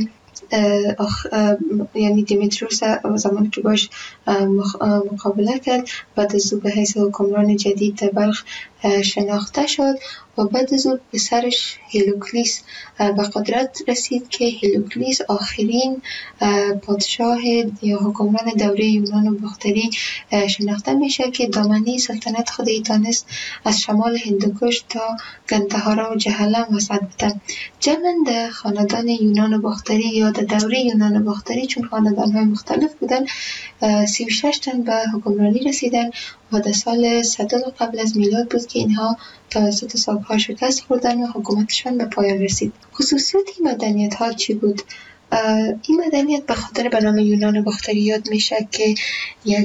یعنی دیمیتروس زمانی که باش مقابله کرد بعد از او به حیث حکمران جدید در بلخ شناخته شد و بعد از او پسرش هیلوکلیس به قدرت رسید که هیلوکلیس آخرین پادشاه یا حکمران دوره یونان باختری شناخته میشه که دامنه سلطنت خود تانست از شمال هندوکش تا گندهارا و جهلم وسط بده. جمع خاندان یونان باختری یا در دوره یونان باختری چون خاندان های مختلف بودن 36 تن به حکمرانی رسیدن و در سال 100 قبل از میلاد بود که اینها توسط ساک‌ها شکست خوردن و حکومتشان به پایان رسید. خصوصیت این مدنیت ها چی بود؟ این مدنیت به خاطر به نام یونان باختری یاد میشه که یک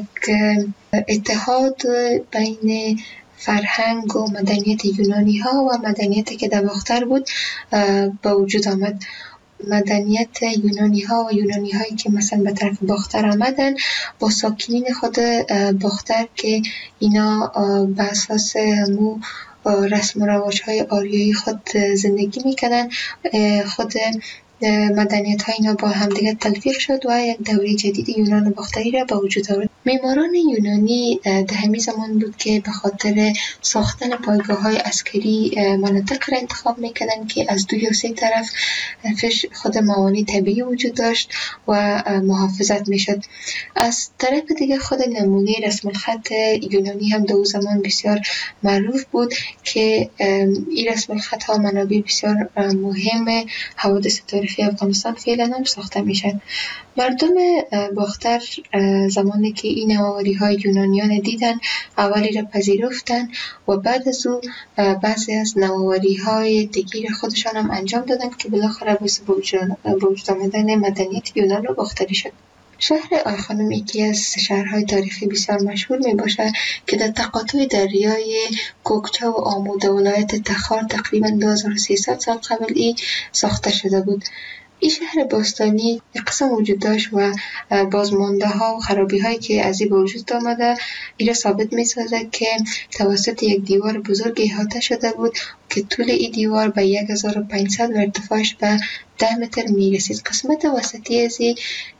اتحاد بین فرهنگ و مدنیت یونانی ها و مدنیتی که در باختر بود به وجود آمد. مدنیت یونانی ها و یونانی هایی که مثلا به طرف باختر آمدن با ساکنین خود باختر که اینا به اساس همو رسم و رواج های آریایی خود زندگی میکنن خود مدنیت ها اینا با همدیگه تلفیق شد و یک دوره جدید یونان باختری را به وجود آورد. معماران یونانی در همین زمان بود که به خاطر ساختن پایگاه های عسکری مناطق را انتخاب میکردن که از دو یا سه طرف خود موانع طبیعی وجود داشت و محافظت میشد. از طرف دیگه خود نمونه رسم الخط یونانی هم در زمان بسیار معروف بود که این رسم الخط ها منابع بسیار مهم حوادث تاریخی افغانستان فعلا هم ساخته میشن. مردم باختر زمانی که این نوآوری های یونانیان دیدن اولی را پذیرفتن و بعد از او بعضی از نوآوری های دیگر خودشان هم انجام دادن که بالاخره باعث به وجود آمدن مدنیت یونان و باختری شد. شهر آیخانوم یکی از شهرهای تاریخی بسیار مشهور می باشه که در تقاطع دریای کوکچه و آموده ولایت تخار تقریبا 2300 سال قبل ای ساخته شده بود. این شهر باستانی یک قسم وجود داشت و بازمانده ها و خرابی هایی که از این به وجود آمده این را ثابت می سازد که توسط یک دیوار بزرگ احاطه شده بود که طول این دیوار به 1500 و ارتفاعش به 10 متر می رسید. قسمت وسطی از یک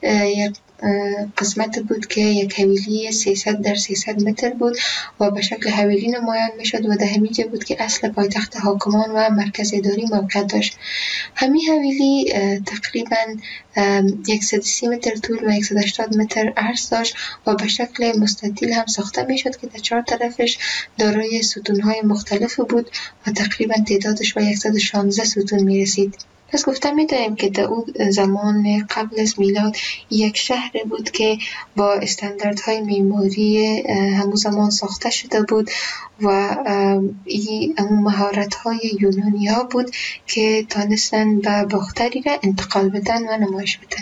قسمت بود که یک حویلی 300 در 300 متر بود و به شکل حویلی نمایان می شد و در همین جا بود که اصل پایتخت حاکمان و مرکز اداری موقعیت داشت. همین حویلی تقریبا 130 متر طول و 180 متر عرض داشت و به شکل مستطیل هم ساخته می شد که در 4 طرفش دارای ستونهای مختلف بود و تقریبا تعدادش به 116 ستون می رسید. پس گفته می‌توانیم که در اون زمان قبل از میلاد یک شهر بود که با استانداردهای معماری همون زمان ساخته شده بود و این مهارت‌های یونانی‌ها بود که تانستن به باختری را انتقال بدن و نمایش بدن.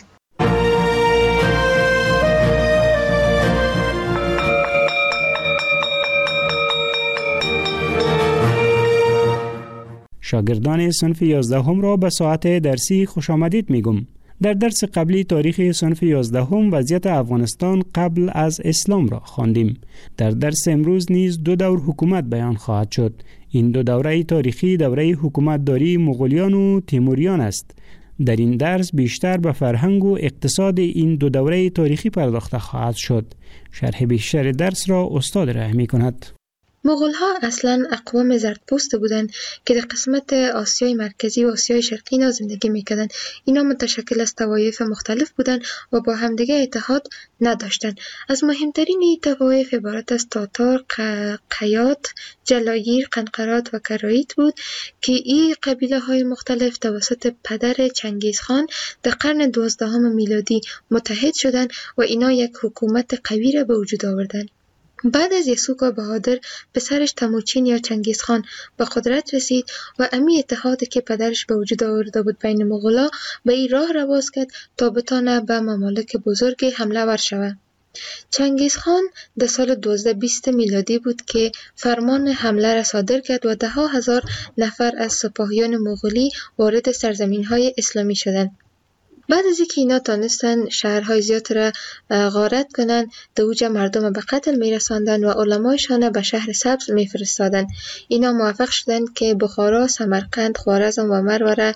شاگردان صنف 11 هم را به ساعت درسی خوش آمدید میگم. در درس قبلی تاریخ صنف 11 هم وضعیت افغانستان قبل از اسلام را خواندیم. در درس امروز نیز 2 دور حکومت بیان خواهد شد. این 2 دوره تاریخی دوره حکومتداری مغولیان و تیموریان است. در این درس بیشتر به فرهنگ و اقتصاد این 2 دوره تاریخی پرداخته خواهد شد. شرح بیشتر درس را استاد ارائه می‌کند. مغول‌ها اصلاً اقوام زردپوست بودند که در قسمت آسیای مرکزی و آسیای شرقی زندگی می‌کردند. اینا متشکل از طوایف مختلف بودند و با همدیگه اتحاد نداشتند. از مهمترین این طوایف عبارت از تاتار، قیات، جلاگیر، قنقرات و کرایت بود که این قبیله‌های مختلف توسط پدر چنگیزخان در قرن 12 میلادی متحد شدند و اینا یک حکومت قوی را به وجود آوردند. بعد از یسوع بهادر پسرش تموچین یا چنگیزخان به قدرت رسید و امی اتحادی که پدرش به وجود آورده بود بین مغولا به این راه را باز کرد تا بتانه به ممالک بزرگ حمله ور شود. چنگیزخان در سال 1220 میلادی بود که فرمان حمله را صادر کرد و 10,000 نفر از سپاهیان مغولی وارد سرزمین‌های اسلامی شدند. بعد از اینکه اینا تانستن شهرهای زیاد را غارت کنند، در اوج مردم به قتل میرساندن و علمایشان به شهر سبز میفرستادند. اینا موفق شدند که بخارا، سمرقند، خوارزم و مرو را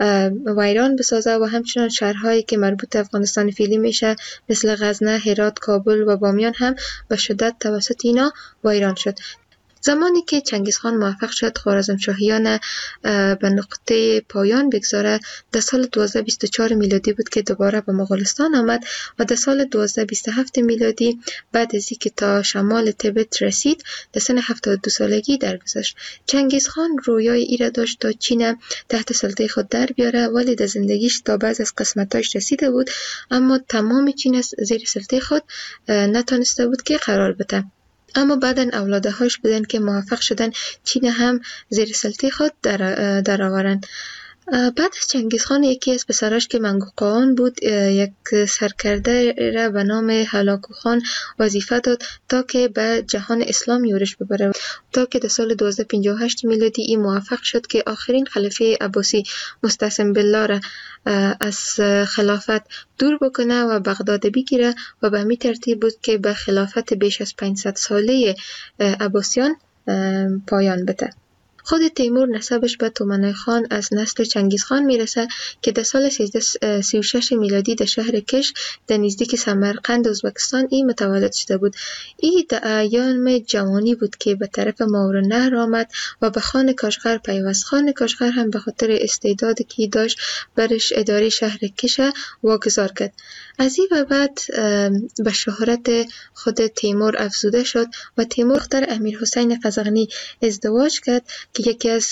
ویران بسازه و همچنان شهرهایی که مربوط افغانستان فعلی میشه مثل غزنه، هرات، کابل و بامیان هم به شدت توسط اینا ویران شد. زمانی که چنگیزخان موفق شد خوارزمشاهیان به نقطه پایان بگذاره در سال 1224 میلادی بود که دوباره به مغولستان آمد و در سال 1227 میلادی بعد از اینکه تا شمال تبت رسید در سن 72 سالگی درگذشت. چنگیزخان رویای ای را داشت تا چین تحت سلطه خود در بیاره، ولی در زندگیش تا بعض از قسمتاش رسیده بود اما تمام چین زیر سلطه خود نتونسته بود که قرار بده. اما بعداً اولادهاش بودن که موفق شدن چین هم زیر سلطه خود در آورن. بعد از چنگیزخان یکی از پسراش که منگوقان بود یک سرکرده را به نام هلاکو خان وظیفه داد تا که به جهان اسلام یورش ببره، تا که در سال 1258 میلادی این موفق شد که آخرین خلیفه عباسی مستعصم بالله را از خلافت دور بکنه و بغداد بگیره و به می ترتیب بود که به خلافت بیش از 500 ساله عباسیان پایان بده. خود تیمور نسبش به تومنای خان از نسل چنگیزخان میرسه که در سال 1336 میلادی در شهر کش در نزدیک سمرقند ازبکستان این متولد شده بود. این در ایام جوانی بود که به طرف ماورالنهر آمد و به خان کاشغر پیوست. خان کاشغر هم به خاطر استعدادی که داشت برش اداره شهر کش واگذار کرد. از این و بعد به شهرت خود تیمور افزوده شد و تیمور دختر امیرحسین قزغنی ازدواج کرد که یکی از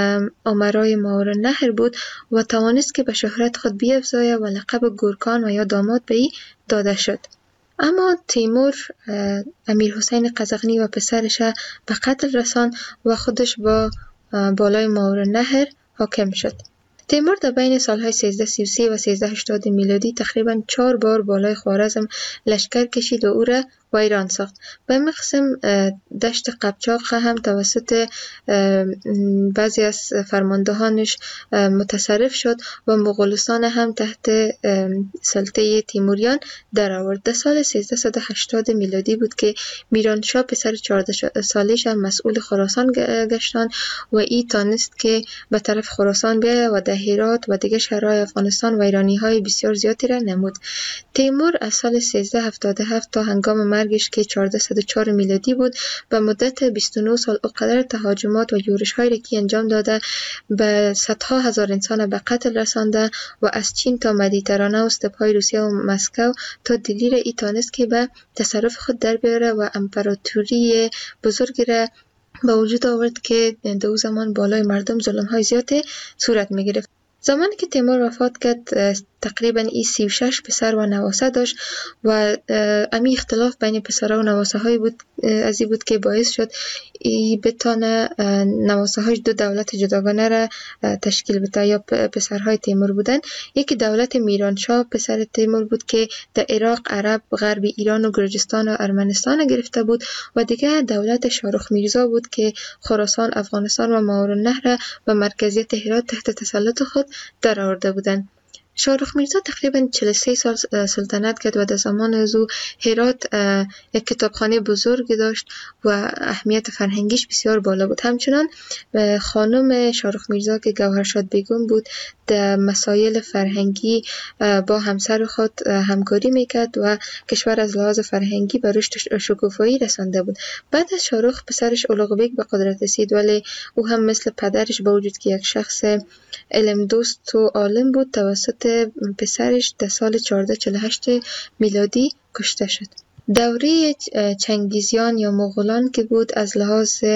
امرای ماورالنهر بود و توانست که به شهرت خود بیفزاید و لقب گورکان و یا داماد به ای داده شد. اما تیمور امیرحسین قزغنی و پسرش به قتل رساند و خودش با بالای ماورالنهر حاکم شد. تیمور در بین سالهای 1333 و 1380 میلادی تقریباً 4 بار بالای خوارزم لشکر کشید و او را ویران ساخت. به مقسم دشت قبچاق هم توسط بعضی از فرماندهانش متصرف شد و مغولستان هم تحت سلطه تیموریان در آورد. در سال 1380 میلادی بود که میرانشاه پسر 14 سالش هم مسئول خراسان گشتان و ای تانست که به طرف خراسان بیاید و در هرات و دیگر شهرهای افغانستان ویرانی های بسیار زیادی را نمود. تیمور از سال 1377 تا هنگام مرگش که 1404 میلادی بود به مدت 29 سال اوقدر تهاجمات و یورش‌هایی که انجام داده به صدها هزار انسان به قتل رسانده و از چین تا مدیترانه و استپ‌های روسیه و مسکو تا دلیر ای تانست که به تصرف خود در بیاره و امپراتوری بزرگی را به وجود آورد که در او زمان بالای مردم ظلم‌های زیاد صورت می‌گرفت. زمانی که تیمور وفات کرد تقریبا این 36 پسر و نواسه داشت و امی اختلاف بین پسرها و نواسه های بود از این بود که باعث شد ای بتانه نواسه هاش دو دولت جداگانه را تشکیل بده یا پسرهای تیمور بودن. یکی دولت میرانشاه پسر تیمور بود که در عراق، عرب، غرب ایران و گرجستان و ارمنستان گرفته بود و دیگه دولت شاهرخ میرزا بود که خراسان، افغانستان و ماوراءالنهر و مرکزیت هرات تحت تسلط خود در آورده بودند. شاهرخ میرزا تقریبا 43 سال سلطنت کرد و در زمان از او هرات یک کتابخانه بزرگ داشت و اهمیت فرهنگیش بسیار بالا بود. همچنان خانم شاهرخ میرزا که گوهرشاد بیگم بود در مسائل فرهنگی با همسر خود همکاری میکرد و کشور از لحاظ فرهنگی به رشد شکوفایی رسانده بود. بعد از شاهرخ پسرش اولغ بیگ به قدرت رسید، ولی او هم مثل پدرش با وجود که یک شخص علم دوست و عالم بود توسط پسرش در سال 1448 میلادی کشته شد. دوره چنگیزیان یا مغولان که بود از لحاظ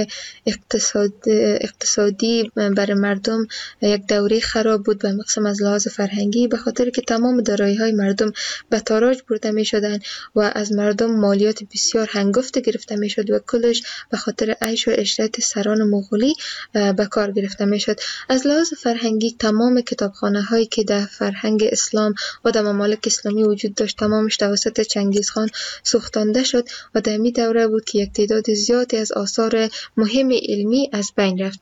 اقتصادی برای مردم یک دوره خراب بود، به مقسم از لحاظ فرهنگی، به خاطر که تمام دارایی‌های مردم به تاراج برده می‌شدند و از مردم مالیات بسیار هنگفت گرفته می‌شد و کلش به خاطر عیش و عشرت سران مغولی به کار گرفته می‌شد. از لحاظ فرهنگی تمام کتابخانه‌هایی که در فرهنگ اسلام و در ممالک اسلامی وجود داشت تمامش توسط چنگیزخان سوختانده شد و در می دوره بود که یک تعداد زیادی از آثار مهم علمی از بین رفت.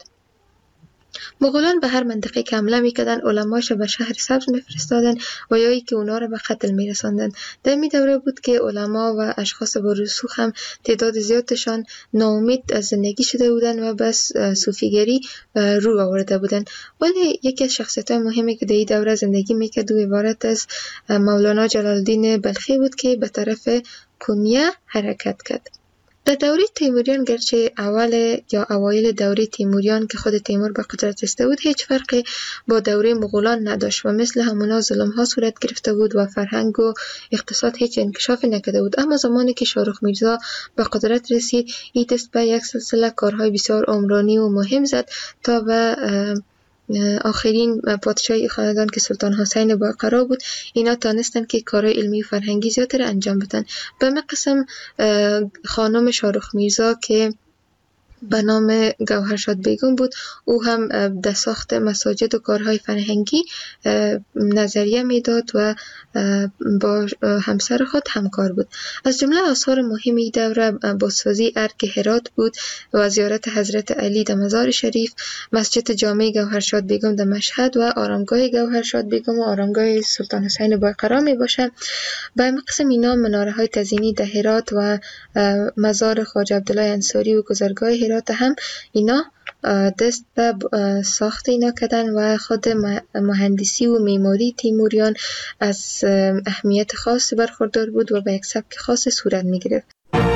مغولان به هر منطقه که حمله میکردن علماش به شهر سبز میفرستادن و یا ای که اونا رو به قتل میرساندن. در می دوره بود که علما و اشخاص با رسوخ هم تعداد زیادشان ناامید از زندگی شده بودن و بس صوفیگری رو آورده بودن. ولی یکی از شخصیت‌های مهمی که در این دوره زندگی میکرد و عبارت از مولانا جلال الدین بلخی بود که به طرف کنیه حرکت کرد. در دوره تیموریان گرچه اوایل دوره تیموریان که خود تیمور به قدرت رسیده بود هیچ فرقی با دوره مغولان نداشت و مثل همونا ظلم‌ها صورت گرفته بود و فرهنگ و اقتصاد هیچ انکشافی نکرده بود. اما زمانی که شاهرخ میرزا به قدرت رسید این دست به یک سلسله کارهای بسیار عمرانی و مهم زد تا به آخرین پادشاهی خاندان که سلطان حسین باقرا بود اینا تانستن که کارهای علمی و فرهنگی زیادتر انجام بدن. به مقسم خانم شاهرخ میرزا که به نام گوهرشاد بیگم بود او هم در ساخت مساجد و کارهای فرهنگی نظریه میداد و با همسر خود همکار بود. از جمله آثار مهمی دوره بازسازی ارگ هرات بود و زیارت حضرت علی در مزار شریف، مسجد جامع گوهرشاد بیگم در مشهد و آرامگاه گوهرشاد بیگم و آرامگاه سلطان حسین باقرا می باشه. به مقسم اینا مناره های تزیینی در هرات و مزار خواجه عبدالله انصاری و گذرگاه هرات هم اینا دست به ساخت اینا کردن و خود مهندسی و معماری تیموریان از اهمیت خاص برخوردار بود و به یک سبک خاص صورت می گرفت.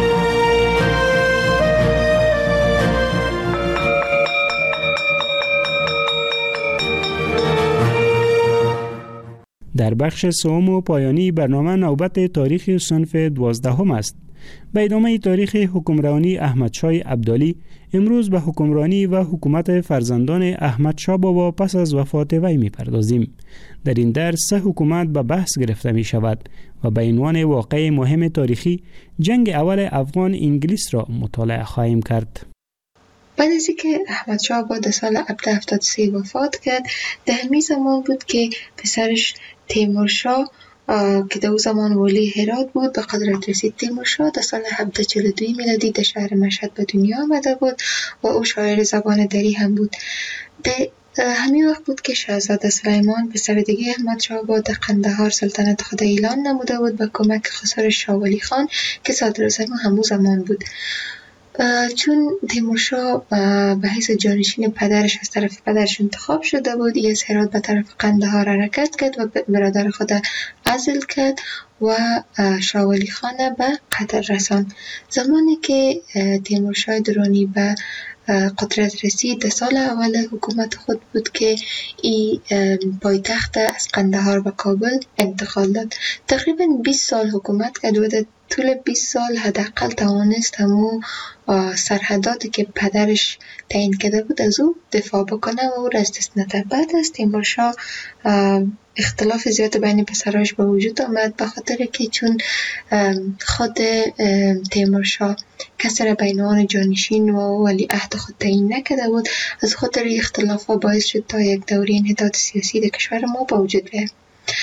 در بخش سوم و پایانی برنامه نوبت تاریخ صنف 12 است. به ادامه تاریخ حکمرانی احمدشاه ابدالی امروز به حکمرانی و حکومت فرزندان احمدشاه بابا پس از وفات وی می‌پردازیم. در این درس 3 حکومت به بحث گرفته می شود و به عنوان واقعه مهم تاریخی جنگ اول افغان انگلیس را مطالعه خواهیم کرد. بعد از اینکه احمدشاه بابا در سال 1773 وفات کرد در همین زمان بود که پسرش تیمورشاه که در اون زمان ولی هرات بود به قدرت رسید. تیمورشاه در سال 1742 میلادی در شهر مشهد به دنیا آمده بود و او شاعر زبان دری هم بود. در همین وقت بود که شاهزاده سلیمان پسر دیگه احمدشاه بابا در قندهار سلطنت خود اعلان نموده بود به کمک خسر شاه ولی خان که صدراعظم همون زمان بود. چون تیمورشاه به حیث جانشین پدرش از طرف پدرش انتخاب شده بود از هرات به طرف قندهار حرکت کرد و برادر خود عزل کرد و شاه ولی خان به قتل رساند. زمانی که تیمورشاه درانی به قدرت رسید، در سال اول حکومت خود بود که ای پایتخت از قندهار به کابل انتقال داد. تقریبا 20 سال حکومت کرد و در طول 20 سال حداقل توانست همو سرحداتی که پدرش تعیین کرده بود از او دفاع بکنه و او را از دست نده. بعد از تیمورشاه اختلاف زیاد بین پسرایش به وجود آمد، به خاطر که چون خود تیمورشاه کسی را بین آن جانشین و ولیعهد خود تعیین نکرده بود، از خاطر اختلاف ها باعث شد تا یک دوره انحطاط سیاسی در کشور ما به وجود بیاید.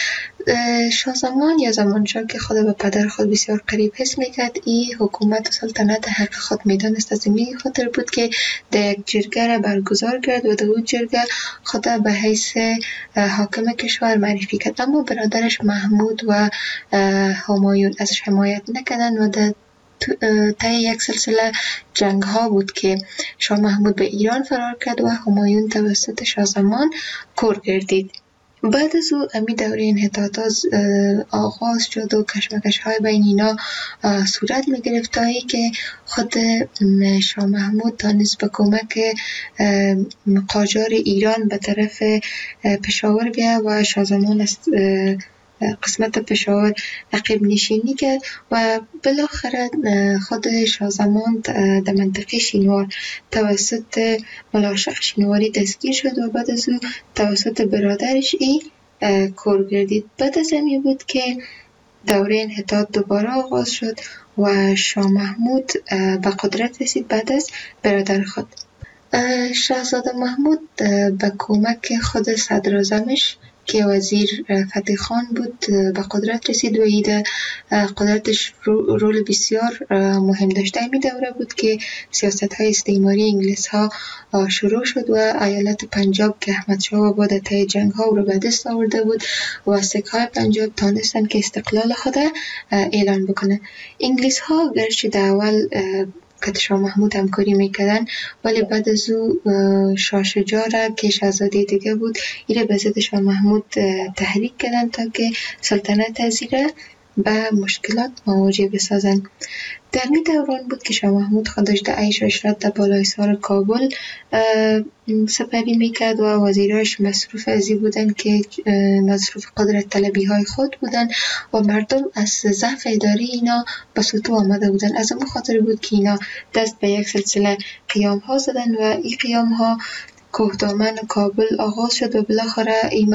شاه زمان یا زمانشاه که خود به پدر خود بسیار قریب حس میکرد، این حکومت و سلطنت حق خود میدانست. از این خاطر بود که در یک جرگه را برگزار کرد و در اون جرگه خود به حیث حاکم کشور معرفی کرد، اما برادرش محمود و همایون ازش حمایت نکردند و در طی یک سلسله جنگ ها بود که شاه محمود به ایران فرار کرد و همایون توسط شاه زمان کور گردید. بعد از او امی دوره انحطاطات آغاز شد و کشمکش های بین اینا صورت می گرفت تا ای که خود شاه محمود تانست به کمک قاجار ایران به طرف پشاور بیا و شاه زمان است قسمت پشاور عقب نشینی کرد و بالاخره خود شاه زمان در منطقه شینوار توسط ملاشق شینواری دستگیر شد و بعد از او توسط برادرش کور گردید. بعد از این بود که دوره انحطاط دوباره آغاز شد و شاه محمود به قدرت رسید بعد از برادر خود. شاهزاده محمود به کمک خود صدراعظمش که وزیر فتح خان بود به قدرت رسید و ایده قدرتش رول بسیار مهم داشته. این دوره بود که سیاست های استعماری انگلیس ها شروع شد و ایالت پنجاب که احمد شاه بعد طی جنگ ها رو به دست آورده بود و سکه های پنجاب تانستن که استقلال خود اعلان بکنه. انگلیس ها گرچه در اول که شاه محمود همکاری میکردن، ولی بعد از او شاه شجاع را که شاهزاده دیگه بود ایره به ضد شاه محمود تحریک کردن تا که سلطنت از ایره به مشکلات مواجه بسازن. در می دوران بود که شاه محمود خودش در عیش و عشرت در بالای سر کابل سپری میکرد و وزیراش مصروف ازی بودن که مصروف قدرت طلبی های خود بودن و مردم از ضعف اداری اینا به سطوح آمده بودن. از اون خاطر بود که اینا دست به یک سلسله قیام ها زدن و این قیام ها کوهدامن کابل آغاز شد و بالاخره این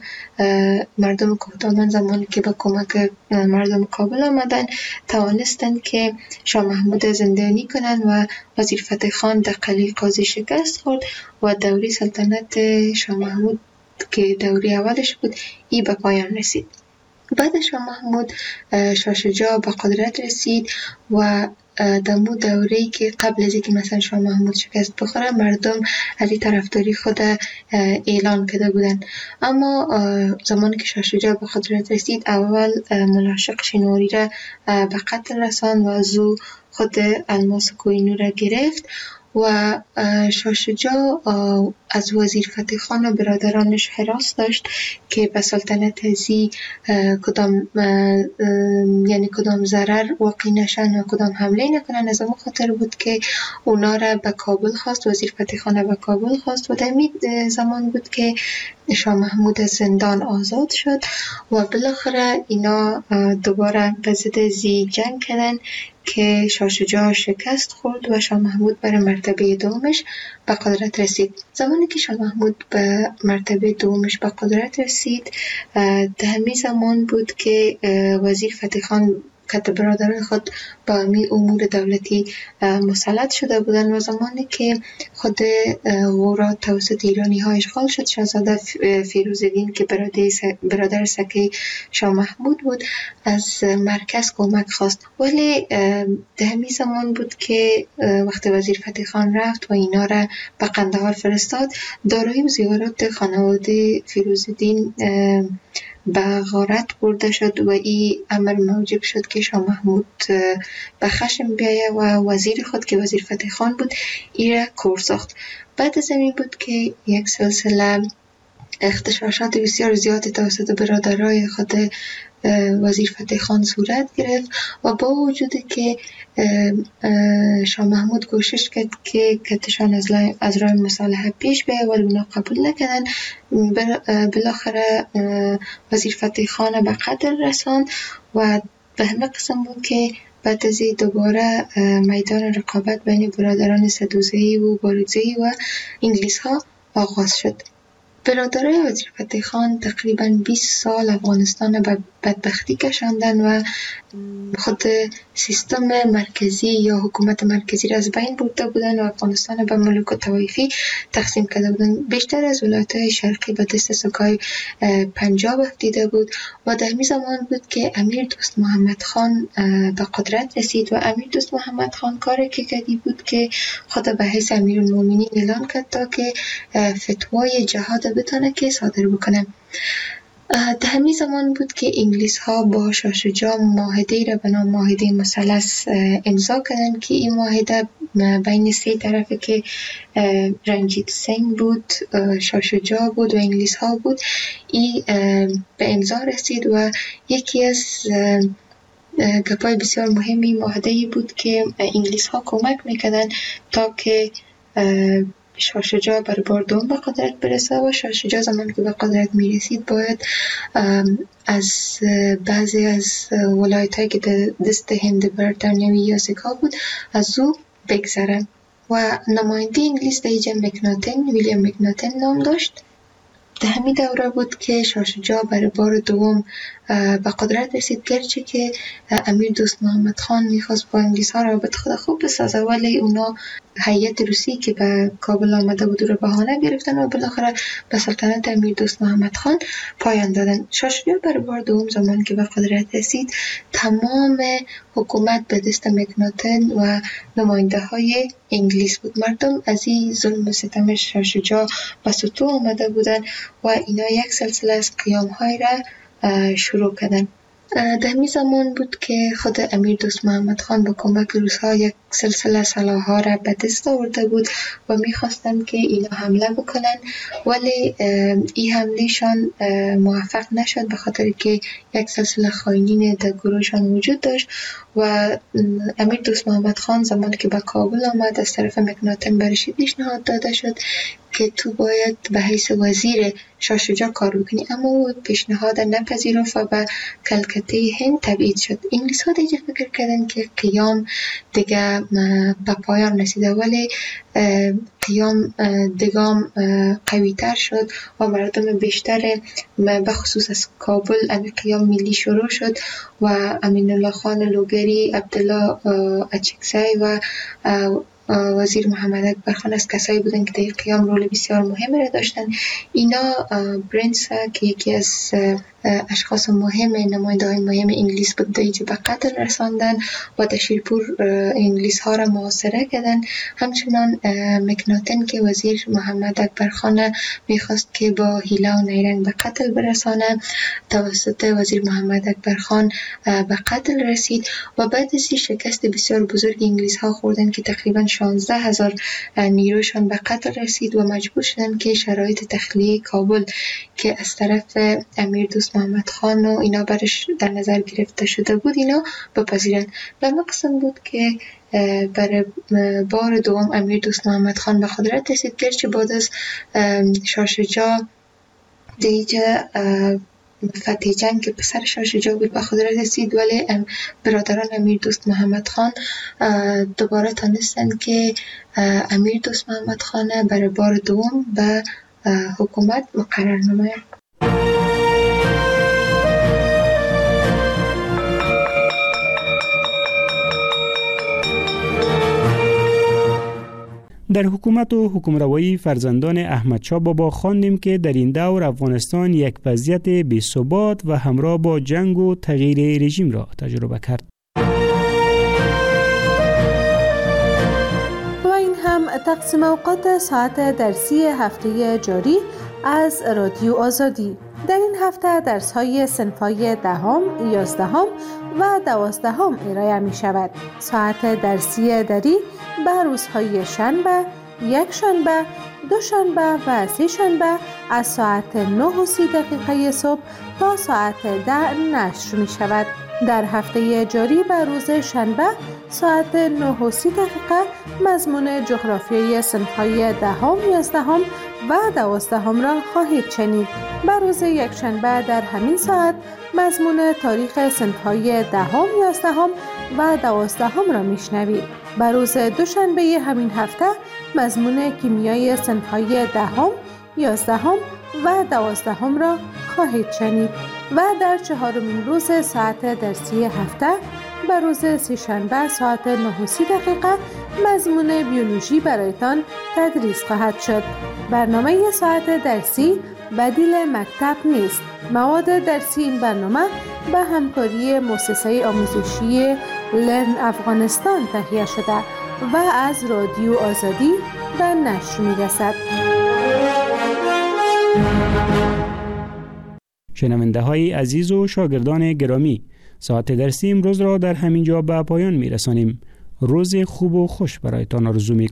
مردم کوهدامن زمانی که به کمک مردم کابل آمدن توانستن که شاه محمود زندانی کنن و وزیر فتح خان در قلعه قاضی شکست خورد و دوره سلطنت شاه محمود که دوره اولش بود ای به پایان رسید. بعد شاه محمود شاه شجاع به قدرت رسید و دمو دوره‌ای که قبل از اینکه مثلا شاه محمود شکست بخوره مردم از این طرفداری خود اعلان کرده بودن. اما زمانی که شاه شجاع به قدرت رسید اول ملاشق شینواری را به قتل رساند و از او خود الماس کوهینور را گرفت و شاه شجاع از وزیر فتح خان و برادرانش هراس داشت که به سلطنت ازی کدام ضرر واقع نشن و کدام حمله نکنن. از اون خاطر بود که اونا را به کابل خواست، وزیر فتح خان به کابل خواست و در زمان بود که شاه محمود از زندان آزاد شد و بالاخره اینا دوباره به ضد ازی جنگ کردن که شاه شجاع شکست خورد و شاه محمود بر مرتبه دومش به قدرت رسید. زمانی که شاه محمود به مرتبه دومش به قدرت رسید در همین زمان بود که وزیر فتح خان که برادران خود با امی امور دولتی مسلط شده بودن و زمانی که خود غورا توسط ایرانی ها اشغال شد شاهزاده فیروزالدین که برادر سکه شاه محمود بود از مرکز کمک خواست. ولی در همین زمان بود که وقت وزیر فتح خان رفت و اینا را به قندهار فرستاد، دارایی و زیورات خانواده فیروزالدین به غارت برده شد و این امر موجب شد که شاه محمود به خشم بیایه و وزیر خود که وزیر فتح خان بود ای را کور ساخت. بعد از این بود که یک سلسله اختشاشات بسیار زیاد توسط برادرای خود وزیر فتح خان صورت گرفت و با وجودی که شاه محمود کوشش کرد که کتشان از راه مصالحه پیش بیاید ولی اونا قبول نکردن. بالاخره وزیر فتح خان به قتل رساند و به همه قسم بود که بعد از دوباره میدان رقابت بین برادران سدوزی و بارکزی و انگلیس ها آغاز شد. برادرای وزیر فتح خان تقریباً 20 سال افغانستان به بدبختی کشاندن و خود سیستم مرکزی یا حکومت مرکزی را از بین برده بودن و افغانستان به ملوک و طوایفی تقسیم کرده بودن. بیشتر از ولایت‌های شرقی به دست سکای پنجاب افتیده بود و در همین زمان بود که امیر دوست محمد خان به قدرت رسید و امیر دوست محمد خان کاری که کردی بود که خود به حیث امیرالمومنین اعلان کرد تا که فتوای جهاد بتونه که صادر بکنه. در همین زمان بود که انگلیس ها با شاه شجاع معاهده را به نام معاهده مثلث امضا کردند که این معاهده بین سه طرفه که رنجیت سنگ بود، شاه شجاع بود و انگلیس ها بود، این به امضا رسید و یکی از گپای بسیار مهمی معاهده بود که انگلیس ها کمک میکردن تا که شاه شجاع بر بار دوم به قدرت برسه و شاه شجاع زمان که به قدرت میرسید باید از بعضی از ولایت هایی که دست هندبرگ در نوی یاسکا بود از او بگذره و نماینده انگلیس در اینجا ویلیام مکناتن نام داشت. در همین دوره بود که شاه شجاع بر بار دوم به قدرت رسید، گرچه که امیر دوست محمد خان میخواست با انگلیس ها رابطه خود خوب بسازه ولی اونا هیئت روسی که به کابل آمده بود رو بهانه گرفتن و بالاخره به سلطنت امیر دوست محمد خان پایان دادن. شاه شجاع بر بار دوم زمان که به قدرت رسید تمام حکومت به دست مکناتن و نماینده های انگلیس بود. مردم از این ظلم و ستم شاه شجاع به سطوح آمده بودن و اینا یک سلسله از قیام های را شروع کردن. در همین زمان بود که خود امیر دوست محمد خان با کمک روس‌ها یک سلسله سلاح‌ها را به دست آورده بود و می‌خواستند که اینا حمله بکنن ولی این حملهشان موفق نشد به خاطر که یک سلسله خائنین در گروهشان وجود داشت و امیر دوست محمد خان زمان که به کابل آمد از طرف مکناتن برش پیشنهاد داده شد که تو باید به حیث وزیر شاه شجاع کار بکنی، اما او پیشنهاد نپذیرفت و به کلکته هند تبعید شد. انگلیس ها دیگه فکر کردن که قیام دیگه به پایان رسیده ولی قیام دیگام قوی تر شد و مردم بیشتر به خصوص از کابل قیام ملی شروع شد و امین الله خان لوگری، عبدالله اچکزی و وزیر محمد اکبر خان از کسایی بودن که در قیام رول بسیار مهم را داشتن. اینا برنس که یکی از اشخاص مهم نماینده های مهم انگلیس بود دیجا به قتل رساندن و در شیرپور انگلیس ها را محاصره کردن. همچنان مکناتن که وزیر محمد اکبر خان میخواست که با حیله و نیرنگ به قتل برسانه، توسط وزیر محمد اکبر خان به قتل رسید و بعد از شکست بسیار بزرگ انگلیس ها خوردن که تقریبا 16,000 نیروشان به قتل رسید و مجبور شدن که شرایط تخلیه کابل که از طرف امیر دوست محمد خان و اینا برش در نظر گرفته شده بود اینا بپذیرن. و مقصد بود که برای بار دوم امیر دوست محمد خان به قدرت رسید، گرچه بعد از شاه شجاع دیگه فتح جنگ که پسر شاه شجاع بود به قدرت رسید ولی برادران امیر دوست محمد خان دوباره تانستن که امیر دوست محمد خان برای بار دوم به حکومت مقرر نماید. در حکومت و حکمروایی فرزندان احمدشاه بابا خواندیم که در این دور افغانستان یک وضعیت بی‌ثبات و همراه با جنگ و تغییر رژیم را تجربه کرد. و این هم تقسیم اوقات ساعت درسی هفته جاری از رادیو آزادی. در این هفته درس‌های صنف‌های 10، 11 و 12 ارائه می شود. ساعت درسی دری به روزهای شنبه، یک شنبه، دوشنبه و سه شنبه از ساعت 9:30 صبح تا ساعت 10 نشر می شود. در هفته جاری به روز شنبه ساعت 9:30 مضمون جغرافیای صنف‌های 10، 11 و 12 را خواهید شنید. به روز یکشنبه در همین ساعت مضمون تاریخ صنف‌های 10، 11 و 12 را میشنوید. به روز دوشنبه همین هفته مضمون کیمیای صنف‌های 10، 11 و 12 را خواهید شنید و در چهارمین روز ساعت درسی هفته به روز سه‌شنبه ساعت 9:30 مضمون بیولوژی برایتان تدریس خواهد شد. برنامه ساعت درسی بدیل مکتب نیست. مواد درسی این برنامه به همکاری مؤسسه آموزشی لرن افغانستان تهیه شده و از رادیو آزادی به نشر می‌رسد. شنونده های عزیز و شاگردان گرامی، ساعت درسی امروز را در همین جا به پایان می‌رسانیم. روز خوب و خوش برایتان آرزو می‌کنم.